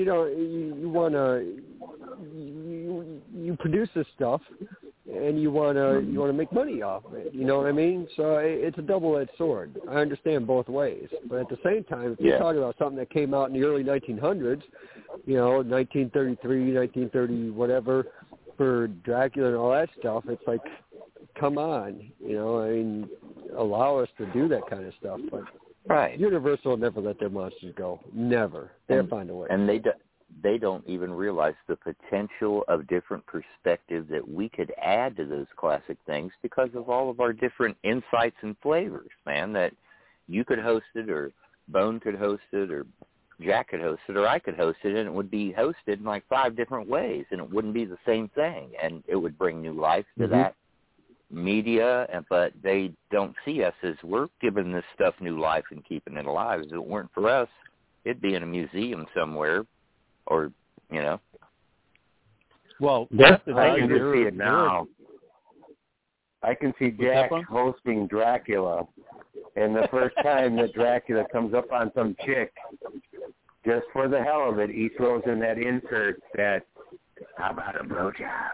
you produce this stuff, and you want to make money off of it. You know what I mean? So it's a double-edged sword. I understand both ways, but at the same time, if you're talking about something that came out in the early 1900s, 1933, 1930, whatever, for Dracula and all that stuff, it's like, come on, I mean, allow us to do that kind of stuff, but. Right. Universal will never let their monsters go. Never. They'll find a way. And they don't even realize the potential of different perspectives that we could add to those classic things because of all of our different insights and flavors, man, that you could host it or Bone could host it or Jack could host it or I could host it, and it would be hosted in like 5 different ways, and it wouldn't be the same thing, and it would bring new life to that media, but they don't see us as we're giving this stuff new life and keeping it alive. If it weren't for us, it'd be in a museum somewhere, or Well, I can just see it now. I can see Jack hosting Dracula, and the first time that Dracula comes up on some chick, just for the hell of it, he throws in that insert that, how about a blowjob?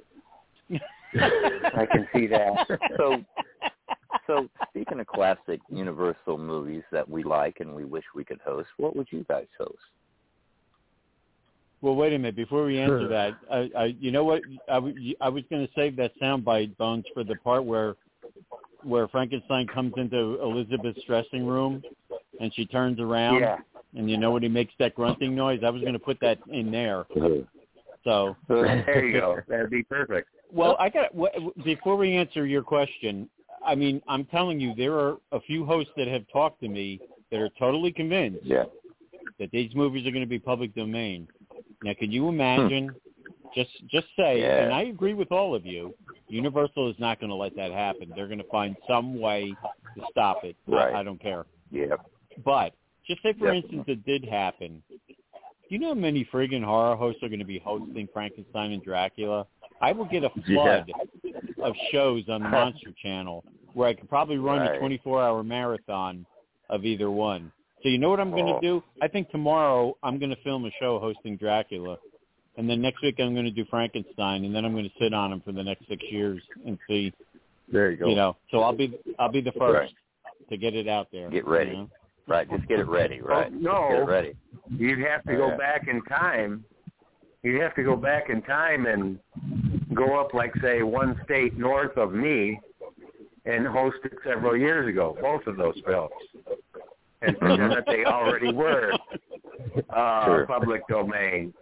I can see that. So speaking of classic Universal movies that we like and we wish we could host, what would you guys host? Well, wait a minute. Before we answer that, you know what? I was going to save that soundbite, Bones, for the part where Frankenstein comes into Elizabeth's dressing room and she turns around. Yeah. And you know when he makes that grunting noise? I was going to put that in there. So there you go. That'd be perfect. Well, before we answer your question, I mean, I'm telling you, there are a few hosts that have talked to me that are totally convinced that these movies are going to be public domain. Now, can you imagine? Just say, and I agree with all of you, Universal is not going to let that happen. They're going to find some way to stop it. Right. I don't care. Yeah. But just say, for instance, it did happen. Do you know how many friggin' horror hosts are going to be hosting Frankenstein and Dracula? I will get a flood of shows on the Monster Channel where I could probably run a 24-hour marathon of either one. So you know what I'm going to do? I think tomorrow I'm going to film a show hosting Dracula. And then next week I'm going to do Frankenstein, and then I'm going to sit on him for the next 6 years and see. There you go. You know, so I'll be the first to get it out there. Get ready. You know? Right, just get it ready, right? No, get it ready. You'd have to go back in time. You'd have to go back in time and go up, like, say, one state north of me and host it several years ago, both of those films. And pretend that they already were public domain.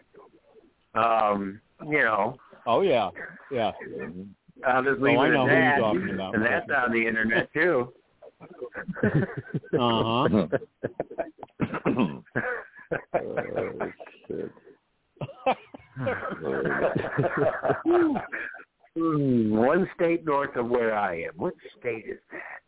You know. Oh, yeah. I'll just leave it at that. Talking about. And that's on the internet, too. Uh-huh. One state north of where I am. What state is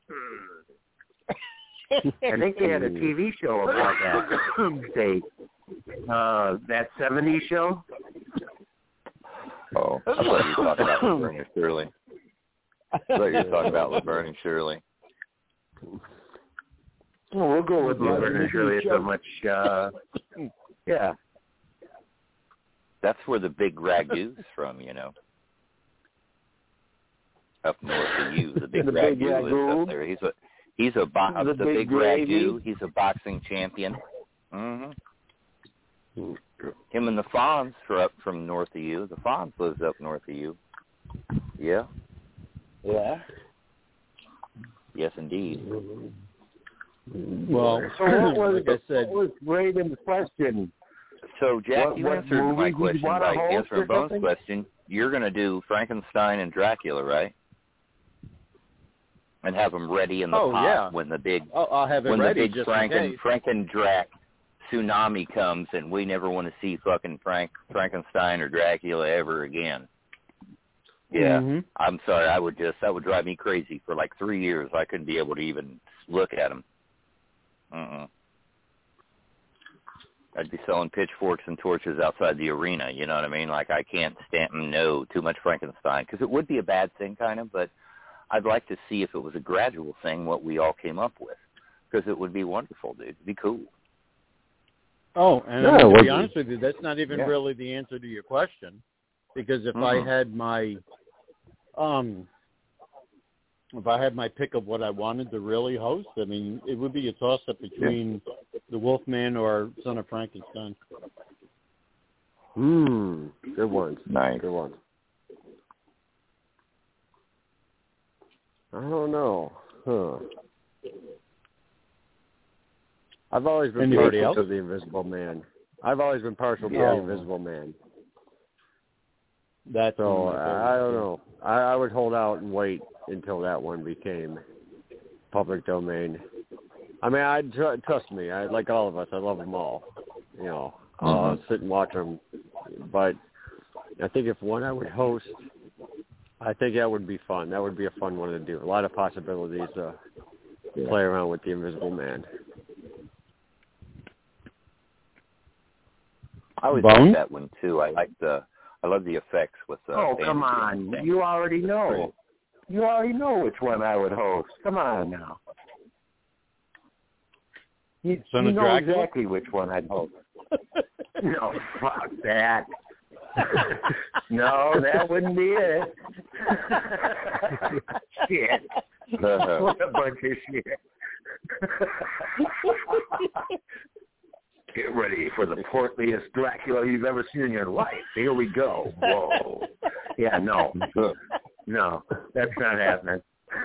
that? I think they had a TV show about that state. That 70s show? Oh, I thought you were talking about Laverne and Shirley. I thought you were talking about Laverne and Shirley. Well, we'll go with Laverne and Shirley so much. Yeah. That's where the big ragou's from, you know. Up north of you, the big ragu is up there. He's a the big ragu. He's a boxing champion. Mm-hmm. Him and the Fonz are up from north of you. The Fonz lives up north of you. Yeah. Yeah. Yes, indeed. Well, so what was Raven's question? So, Jack, you answered my question by answering Bones' question. You're going to do Frankenstein and Dracula, right? And have them ready in the pot when the big I'll have it ready, the big Frankendrac tsunami comes, and we never want to see fucking Frankenstein or Dracula ever again. Yeah, I'm sorry. That would drive me crazy for like 3 years. I couldn't be able to even look at them. I'd be selling pitchforks and torches outside the arena. You know what I mean? Like, I can't stand too much Frankenstein, because it would be a bad thing, kind of. But I'd like to see if it was a gradual thing, what we all came up with, because it would be wonderful, dude. It'd be cool. Oh, and to be honest with you, that's not even really the answer to your question, because if I had my pick of what I wanted to really host, I mean, it would be a toss-up between the Wolfman or Son of Frankenstein. Good ones. Nice. Good ones. I don't know. I've always been partial to the Invisible Man. I don't know. I would hold out and wait until that one became public domain. I mean, trust me. Like all of us, I love them all. You know, I'll sit and watch them. But I think if one I would host, I think that would be fun. That would be a fun one to do. A lot of possibilities to play around with the Invisible Man. I always like that one too. I love the effects with come on. You already know. You already know which one I would host. Come on now. You know exactly which one I'd host. No, fuck that. No, that wouldn't be it. Shit. What a bunch of shit. Get ready for the portliest Dracula you've ever seen in your life. Here we go. Whoa. Yeah, no. No, that's not happening.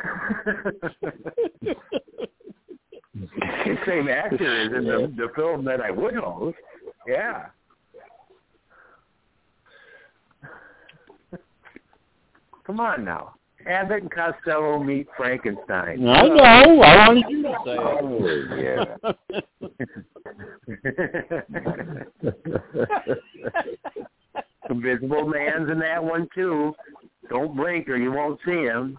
The same actor is in the film that I would host. Yeah. Come on now. Abbott and Costello meet Frankenstein. I know. I wanted you to say it. Invisible Man's in that one, too. Don't blink or you won't see him.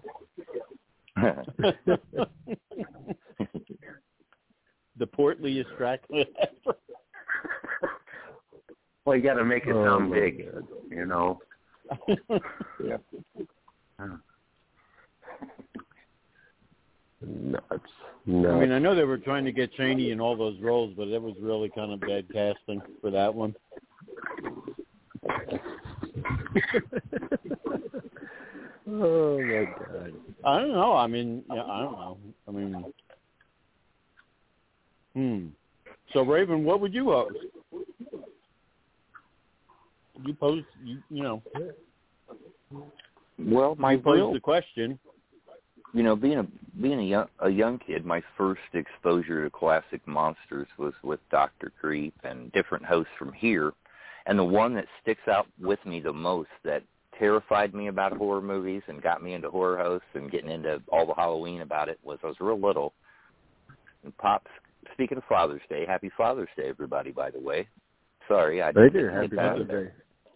The portliest Dracula ever. Well, you got to make it sound big, you know. Yeah. Nuts. I mean, I know they were trying to get Chaney in all those roles, but that was really kind of bad casting for that one. Oh my God! I don't know. I mean, yeah, I don't know. I mean, So Raven, what would you host? You pose, you know. Well, my you posed the question. You know, being a young kid, my first exposure to classic monsters was with Dr. Creep and different hosts from here. And the one that sticks out with me the most that terrified me about horror movies and got me into horror hosts and getting into all the Halloween about it was I was real little. And Pops, speaking of Father's Day, happy Father's Day, everybody, by the way. Sorry, I didn't Happy Father's Day.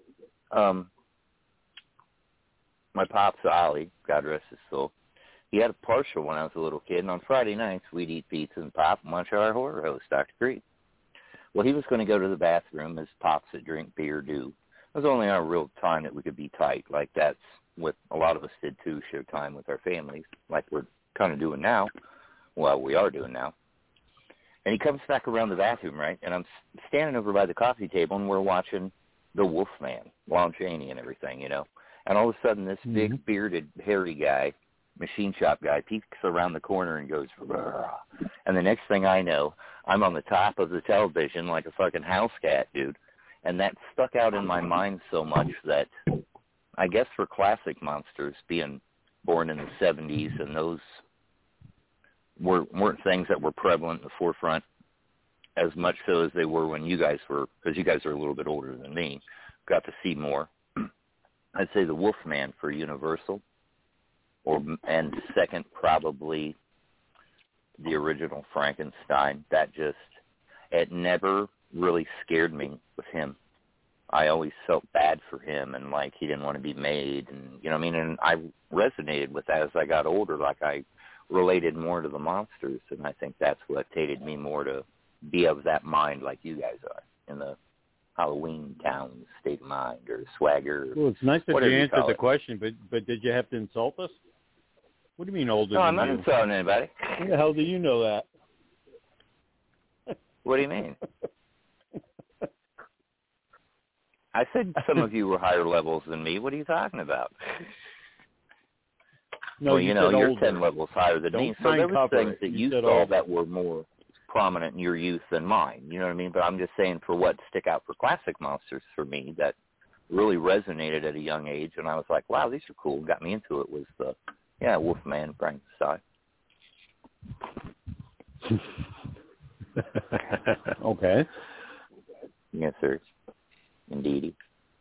My Pops, Ollie, God rest his soul, he had a partial when I was a little kid, and on Friday nights we'd eat pizza and pop and watch our horror host, Dr. Creep. Well, he was going to go to the bathroom as Pops that drink beer do. It was only our real time that we could be tight, like that's what a lot of us did too, share time with our families, like we're kind of doing now. Well, we are doing now. And he comes back around the bathroom, right, and I'm standing over by the coffee table, and we're watching The Wolfman, Lon Chaney and everything, you know. And all of a sudden this big bearded, hairy guy, machine shop guy, peeks around the corner and goes, "Rah." And the next thing I know, I'm on the top of the television like a fucking house cat, dude. And that stuck out in my mind so much that I guess for classic monsters, being born in the 70s, and those weren't things that were prevalent in the forefront as much so as they were when you guys were, because you guys are a little bit older than me, got to see more. I'd say the Wolfman for Universal. And second, probably the original Frankenstein. That just, it never really scared me with him. I always felt bad for him and like he didn't want to be made. And, you know what I mean? And I resonated with that as I got older. Like I related more to the monsters. And I think that's what tated me more to be of that mind like you guys are in the Halloween town state of mind or swagger. Well, it's nice that you answered the question, but did you have to insult us? What do you mean older than you? No, I'm not insulting anybody. How the hell do you know that? What do you mean? I said some of you were higher levels than me. What are you talking about? No, well, you know, you're older. 10 levels higher than me. So there were things that you saw older. That were more prominent in your youth than mine. You know what I mean? But I'm just saying for what stick out for classic monsters for me that really resonated at a young age. And I was like, wow, these are cool. Got me into it was the, Wolfman, Frankenstein. Okay. Yes, sir. Indeedy.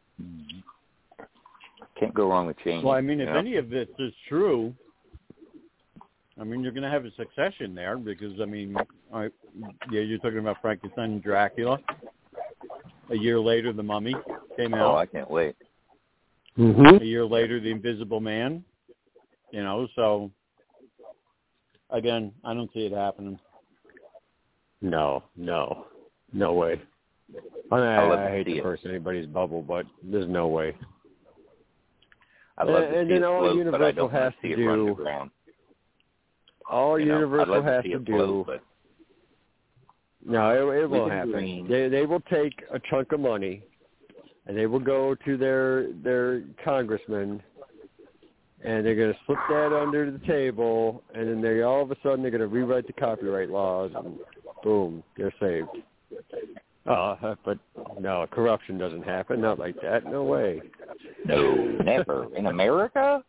Can't go wrong with change. Well, I mean, if any of this is true, I mean, you're going to have a succession there because, I mean, you're talking about Frankenstein and Dracula. A year later, The Mummy came out. Oh, I can't wait. A year later, The Invisible Man. You know, so, again, I don't see it happening. No way. I hate to burst anybody's bubble, but there's no way. I'd love to see it float, Universal has to do. All Universal has to do. No, it won't happen. They will take a chunk of money, and they will go to their congressman, and they're going to slip that under the table, and then all of a sudden they're going to rewrite the copyright laws, and boom, they're saved. no, corruption doesn't happen. Not like that. No way. No, never. In America?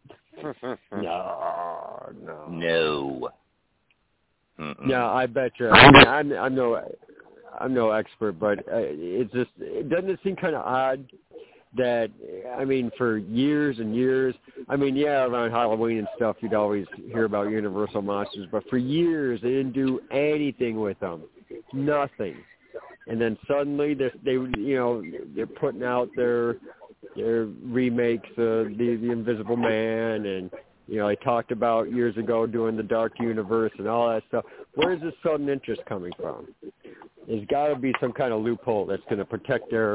No. No. Mm-mm. Yeah, I bet you. I'm no expert, but doesn't it seem kind of odd that, I mean, for years and years, I mean, yeah, around Halloween and stuff, you'd always hear about Universal Monsters, but for years they didn't do anything with them, nothing. And then suddenly they're putting out their remakes of the Invisible Man, and they talked about years ago doing the Dark Universe and all that stuff. Where is this sudden interest coming from? There's got to be some kind of loophole that's going to protect their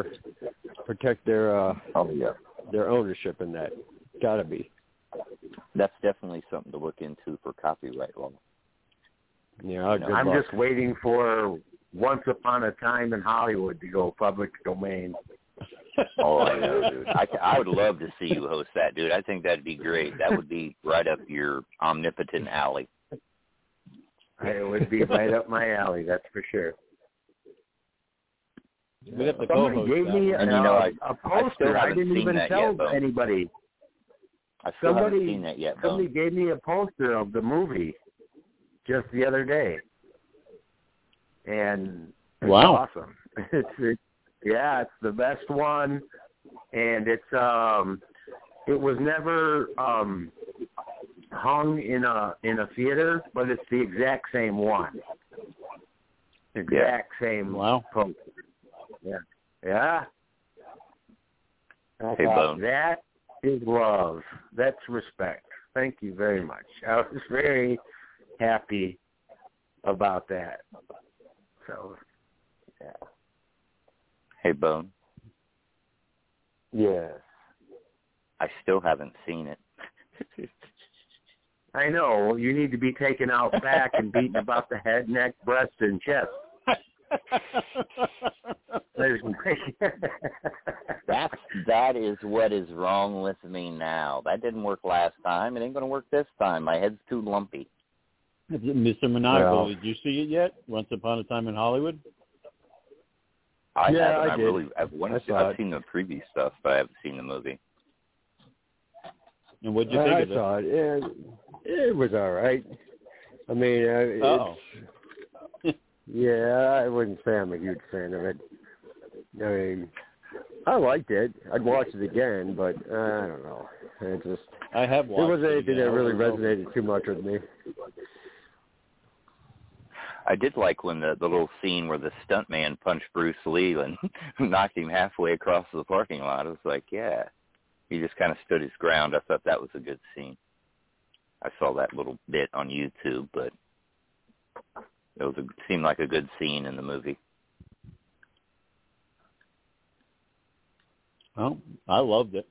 ownership in that. Got to be. That's definitely something to look into for copyright law. Yeah, I'm just waiting for Once Upon a Time in Hollywood to go public domain. Oh, I know, dude. I would love to see you host that, dude. I think that'd be great. That would be right up your omnipotent alley. It would be right up my alley, that's for sure. Somebody gave me a poster. I didn't even tell anybody. I still haven't seen that yet, Bo. Somebody gave me a poster of the movie just the other day. And it's awesome. It's the best one, and it was never hung in a theater, but it's the exact same one. Same poster. Yeah. Hey, Bone. That is love. That's respect. Thank you very much. I was very happy about that. So, yeah. Hey, Bone. Yes. I still haven't seen it. I know. You need to be taken out back and beaten about the head, neck, breast, and chest. That is what is wrong with me now. That didn't work last time. It ain't going to work this time. My head's too lumpy. Mr. Monaco, did you see it yet? Once Upon a Time in Hollywood? I haven't. I did. I've seen the preview stuff, but I haven't seen the movie. And what'd you think of it? I saw it. It was all right. I mean, yeah, I wouldn't say I'm a huge fan of it. I mean, I liked it. I'd watch it again, but I don't know. I have watched it. It wasn't anything that really resonated too much with me. I did like when the little scene where the stuntman punched Bruce Lee and knocked him halfway across the parking lot. I was like, yeah. He just kind of stood his ground. I thought that was a good scene. I saw that little bit on YouTube, but it seemed like a good scene in the movie. Well, I loved it.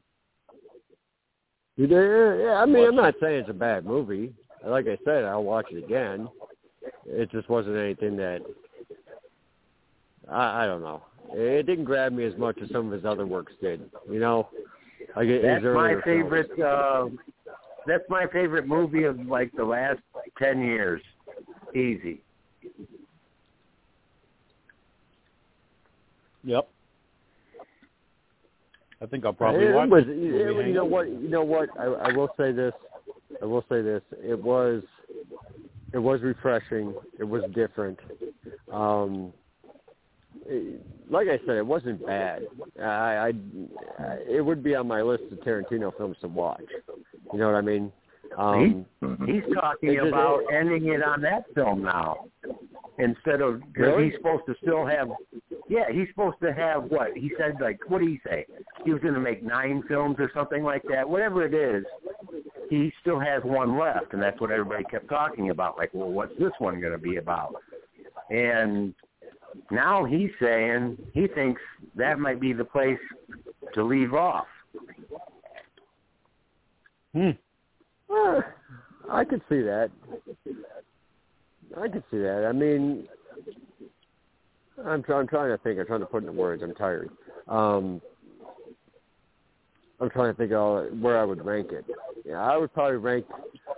Yeah, I mean, I'm not saying it's a bad movie. Like I said, I'll watch it again. It just wasn't anything that, I don't know. It didn't grab me as much as some of his other works did, Like that's my favorite. That's my favorite movie of like the last 10 years. Easy. Yep. I think I'll probably watch it. You know what? I will say this. It was refreshing. It was different. Like I said, it wasn't bad. It would be on my list of Tarantino films to watch. You know what I mean? He's talking about ending it on that film now. Instead of, really? He's supposed to still have, he's supposed to have what? He said, like, what did he say? He was going to make 9 films or something like that. Whatever it is, he still has one left, and that's what everybody kept talking about. Like, well, what's this one going to be about? And now he's saying he thinks that might be the place to leave off. I could see that. I mean, I'm trying to think. I'm trying to put it into words. I'm tired. I'm trying to think of where I would rank it. Yeah, I would rank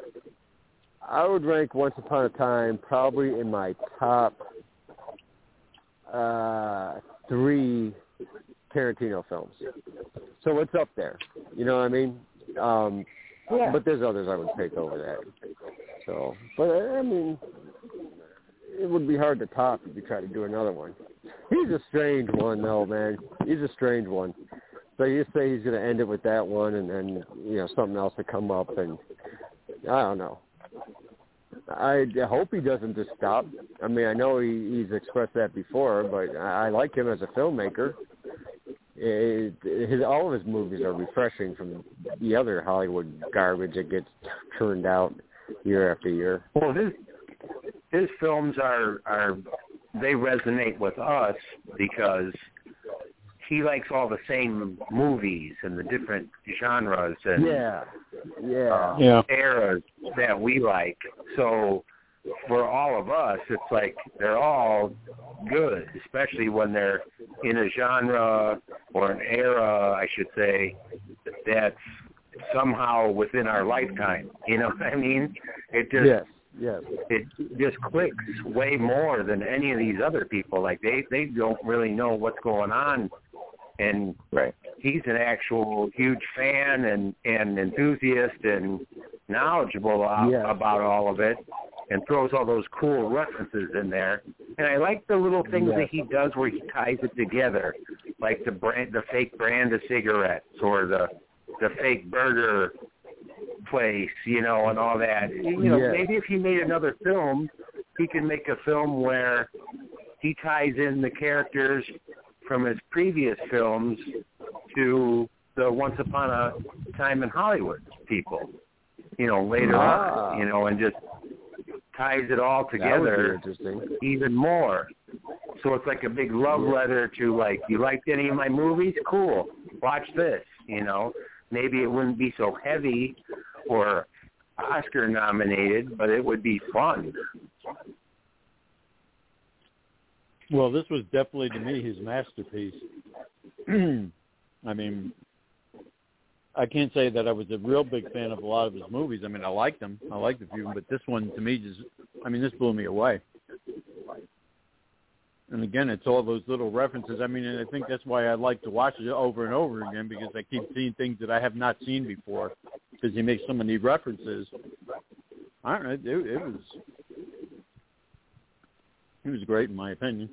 Once Upon a Time probably in my top 3 Tarantino films. So it's up there. You know what I mean? But there's others I would take over that. So, but I mean, it would be hard to top if you try to do another one. He's a strange one, though, man. He's a strange one. So you say he's going to end it with that one, and then something else will come up, and I don't know. I hope he doesn't just stop. I mean, I know he's expressed that before, but I like him as a filmmaker. All of his movies are refreshing from the other Hollywood garbage that gets turned out year after year. Well, his films they resonate with us because he likes all the same movies and the different genres and eras that we like. So for all of us, it's like they're all good, especially when they're in a genre or an era, I should say, that's somehow within our lifetime. You know what I mean? It just it just clicks way more than any of these other people. Like they don't really know what's going on. And he's an actual huge fan and enthusiast and knowledgeable about all of it, and throws all those cool references in there. And I like the little things that he does where he ties it together, like the fake brand of cigarettes or the fake burger place, and all that. Maybe if he made another film, he can make a film where he ties in the characters from his previous films to the Once Upon a Time in Hollywood people, later on, and just ties it all together even more. So it's like a big love letter to, like, you liked any of my movies? Cool. Watch this, Maybe it wouldn't be so heavy or Oscar nominated, but it would be fun. Well, this was definitely, to me, his masterpiece. I mean, I can't say that I was a real big fan of a lot of his movies. I mean, I liked them. I liked a few, but this one, to me, this blew me away. And again, it's all those little references. I mean, and I think that's why I like to watch it over and over again, because I keep seeing things that I have not seen before, because he makes so many references. I don't know. It was great, in my opinion.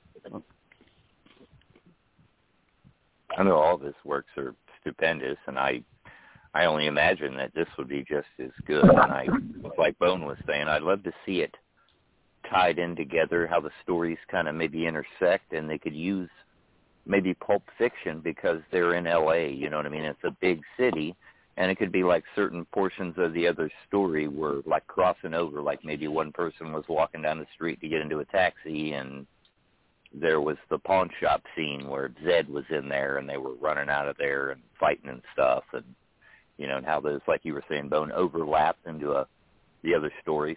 I know all of his works are stupendous, and I only imagine that this would be just as good. And like Bone was saying, I'd love to see it tied in together, how the stories kind of maybe intersect, and they could use maybe Pulp Fiction because they're in L.A., you know what I mean? It's a big city, and it could be like certain portions of the other story were like crossing over, like maybe one person was walking down the street to get into a taxi, and there was the pawn shop scene where Zed was in there, and they were running out of there and fighting and stuff, and, and how those, like you were saying, Bone, overlapped into the other stories.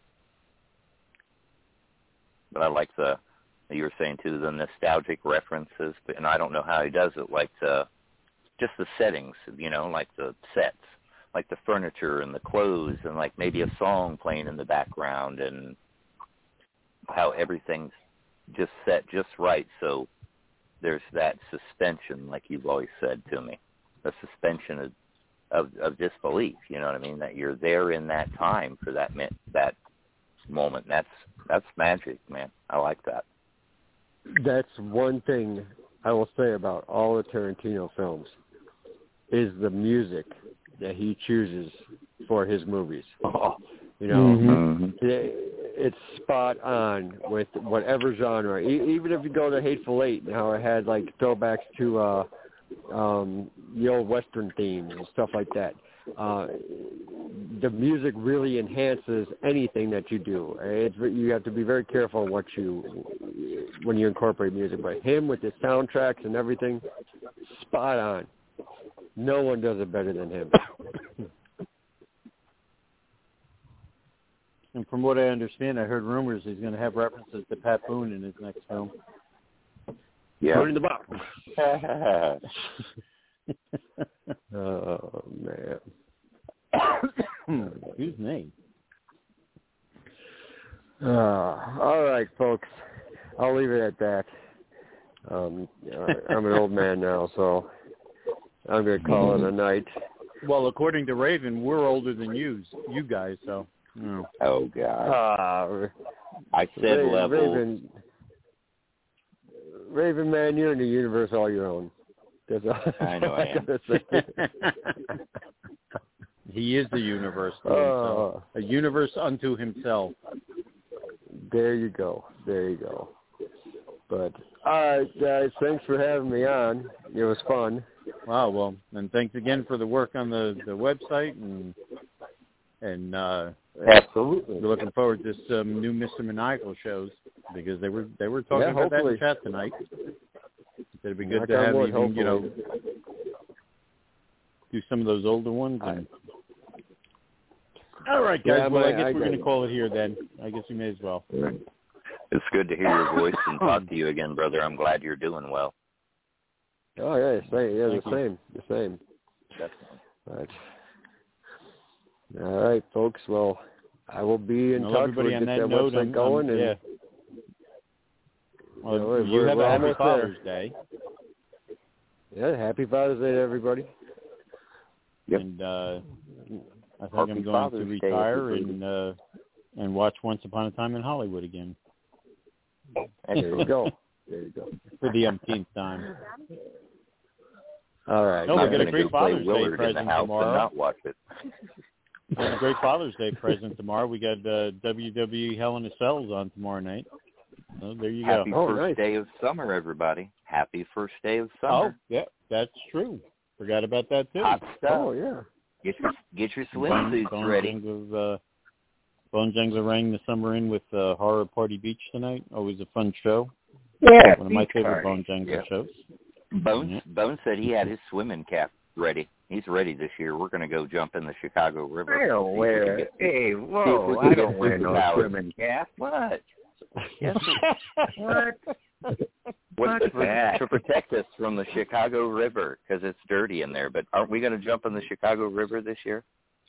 But I like you were saying too, the nostalgic references, and I don't know how he does it, like just the settings, like the sets, like the furniture and the clothes, and like maybe a song playing in the background, and how everything's just set just right, so there's that suspension, like you've always said to me, a suspension of disbelief, you know what I mean, that you're there in that time for that moment. That's magic, man. I like that. That's one thing I will say about all the Tarantino films is the music that he chooses for his movies. It's spot on with whatever genre. Even if you go to Hateful Eight, how it had like throwbacks to the old Western themes and stuff like that. The music really enhances anything that you do. You have to be very careful when you incorporate music. But him with his soundtracks and everything, spot on. No one does it better than him. And from what I understand, I heard rumors he's going to have references to Pat Boone in his next film. Yeah. Put it in the box. Oh, man. Whose name? All right, folks. I'll leave it at that. I'm an old man now, so I'm going to call it a night. Well, according to Raven, we're older than you guys, so. You know. Oh, God. I said level. Raven, man, you're in the universe all your own. That's all I know I am. He is the universe to himself. A universe unto himself. There you go. But, all right, guys, thanks for having me on. It was fun. Wow, well, and thanks again for the work on the website, and absolutely. We're looking forward to some new Mr. Maniacal shows because they were talking about that in chat tonight. It'd be good to have you, do some of those older ones. And... All right, guys. Well, I guess we're going to call it here then. I guess we may as well. It's good to hear your voice and talk to you again, brother. I'm glad you're doing well. Oh, yeah, the same. Right. All right, folks. Well, I will be in touch. Everybody on that note, going. Yeah. Well, you have a happy Father's Day. Yeah, happy Father's Day to everybody. Yep. And I think I'm going to retire and watch Once Upon a Time in Hollywood again. There you go. For the umpteenth time. All right. No, we'll get a great Father's Day Willard present in the house tomorrow. And not watch it. We have a great Father's Day present tomorrow. We got WWE Hell in a Cells on tomorrow night. So there you Happy go. first day of summer, everybody. Happy first day of summer. Oh, yeah, that's true. Forgot about that, too. Hot stuff. Oh, yeah. Get your swimsuits ready. Bone Jangler rang the summer in with Horror Party Beach tonight. Always a fun show. Yeah. One of my favorite Bone Jangler shows. Bone said he had his swimming cap ready. He's ready this year. We're going to go jump in the Chicago River. I don't wear it. Hey, whoa, I don't wear no swimming cap. What? Yes. What's that? To protect us from the Chicago River because it's dirty in there. But aren't we going to jump in the Chicago River this year?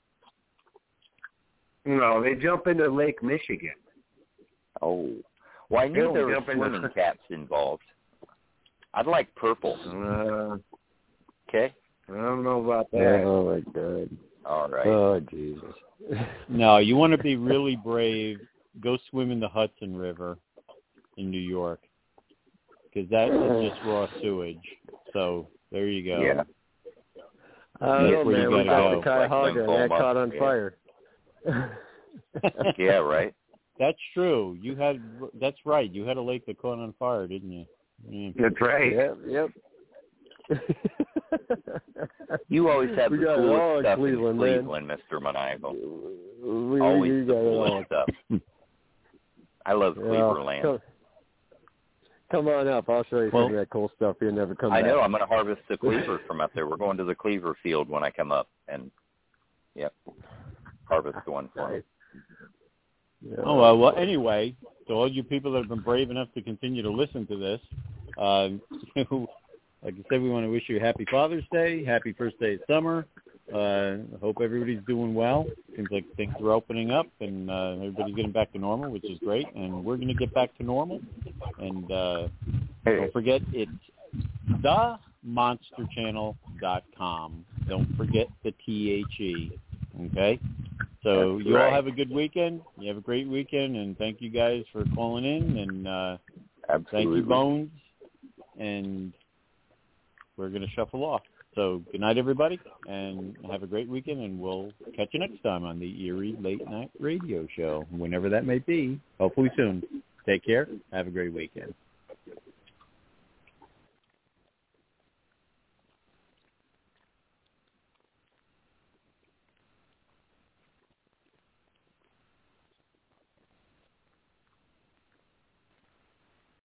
No, they jump into Lake Michigan. Oh. Well, I knew there were swimming caps involved. I'd like purple. Okay. I don't know about that. Oh, my God. All right. Oh, Jesus. No, you want to be really brave, go swim in the Hudson River in New York because that is just raw sewage. So there you go. Yeah. That's where you got the Cuyahoga and that caught on fire. Yeah, right. That's true. That's right. You had a lake that caught on fire, didn't you? Mm. That's right. Yep. You always have the coolest stuff Cleveland, in Cleveland, Mr. Maniacal. Always the coolest stuff. I love Cleveland. Come on up. I'll show you some of that cool stuff. You'll never come back. I know. I'm going to harvest the cleaver from up there. We're going to the cleaver field when I come up. And, harvest one for me. Yeah. Oh, well, anyway, to all you people that have been brave enough to continue to listen to this, like I said, we want to wish you a happy Father's Day, happy first day of summer. I hope everybody's doing well. Seems like things are opening up and everybody's getting back to normal, which is great. And we're going to get back to normal. And don't forget, it's themonsterchannel.com. Don't forget the THE. Okay? So you all have a good weekend. You have a great weekend. And thank you guys for calling in. And thank you, Bones. And we're going to shuffle off. So good night, everybody, and have a great weekend, and we'll catch you next time on the Erie Late Night Radio Show, whenever that may be, hopefully soon. Take care. Have a great weekend.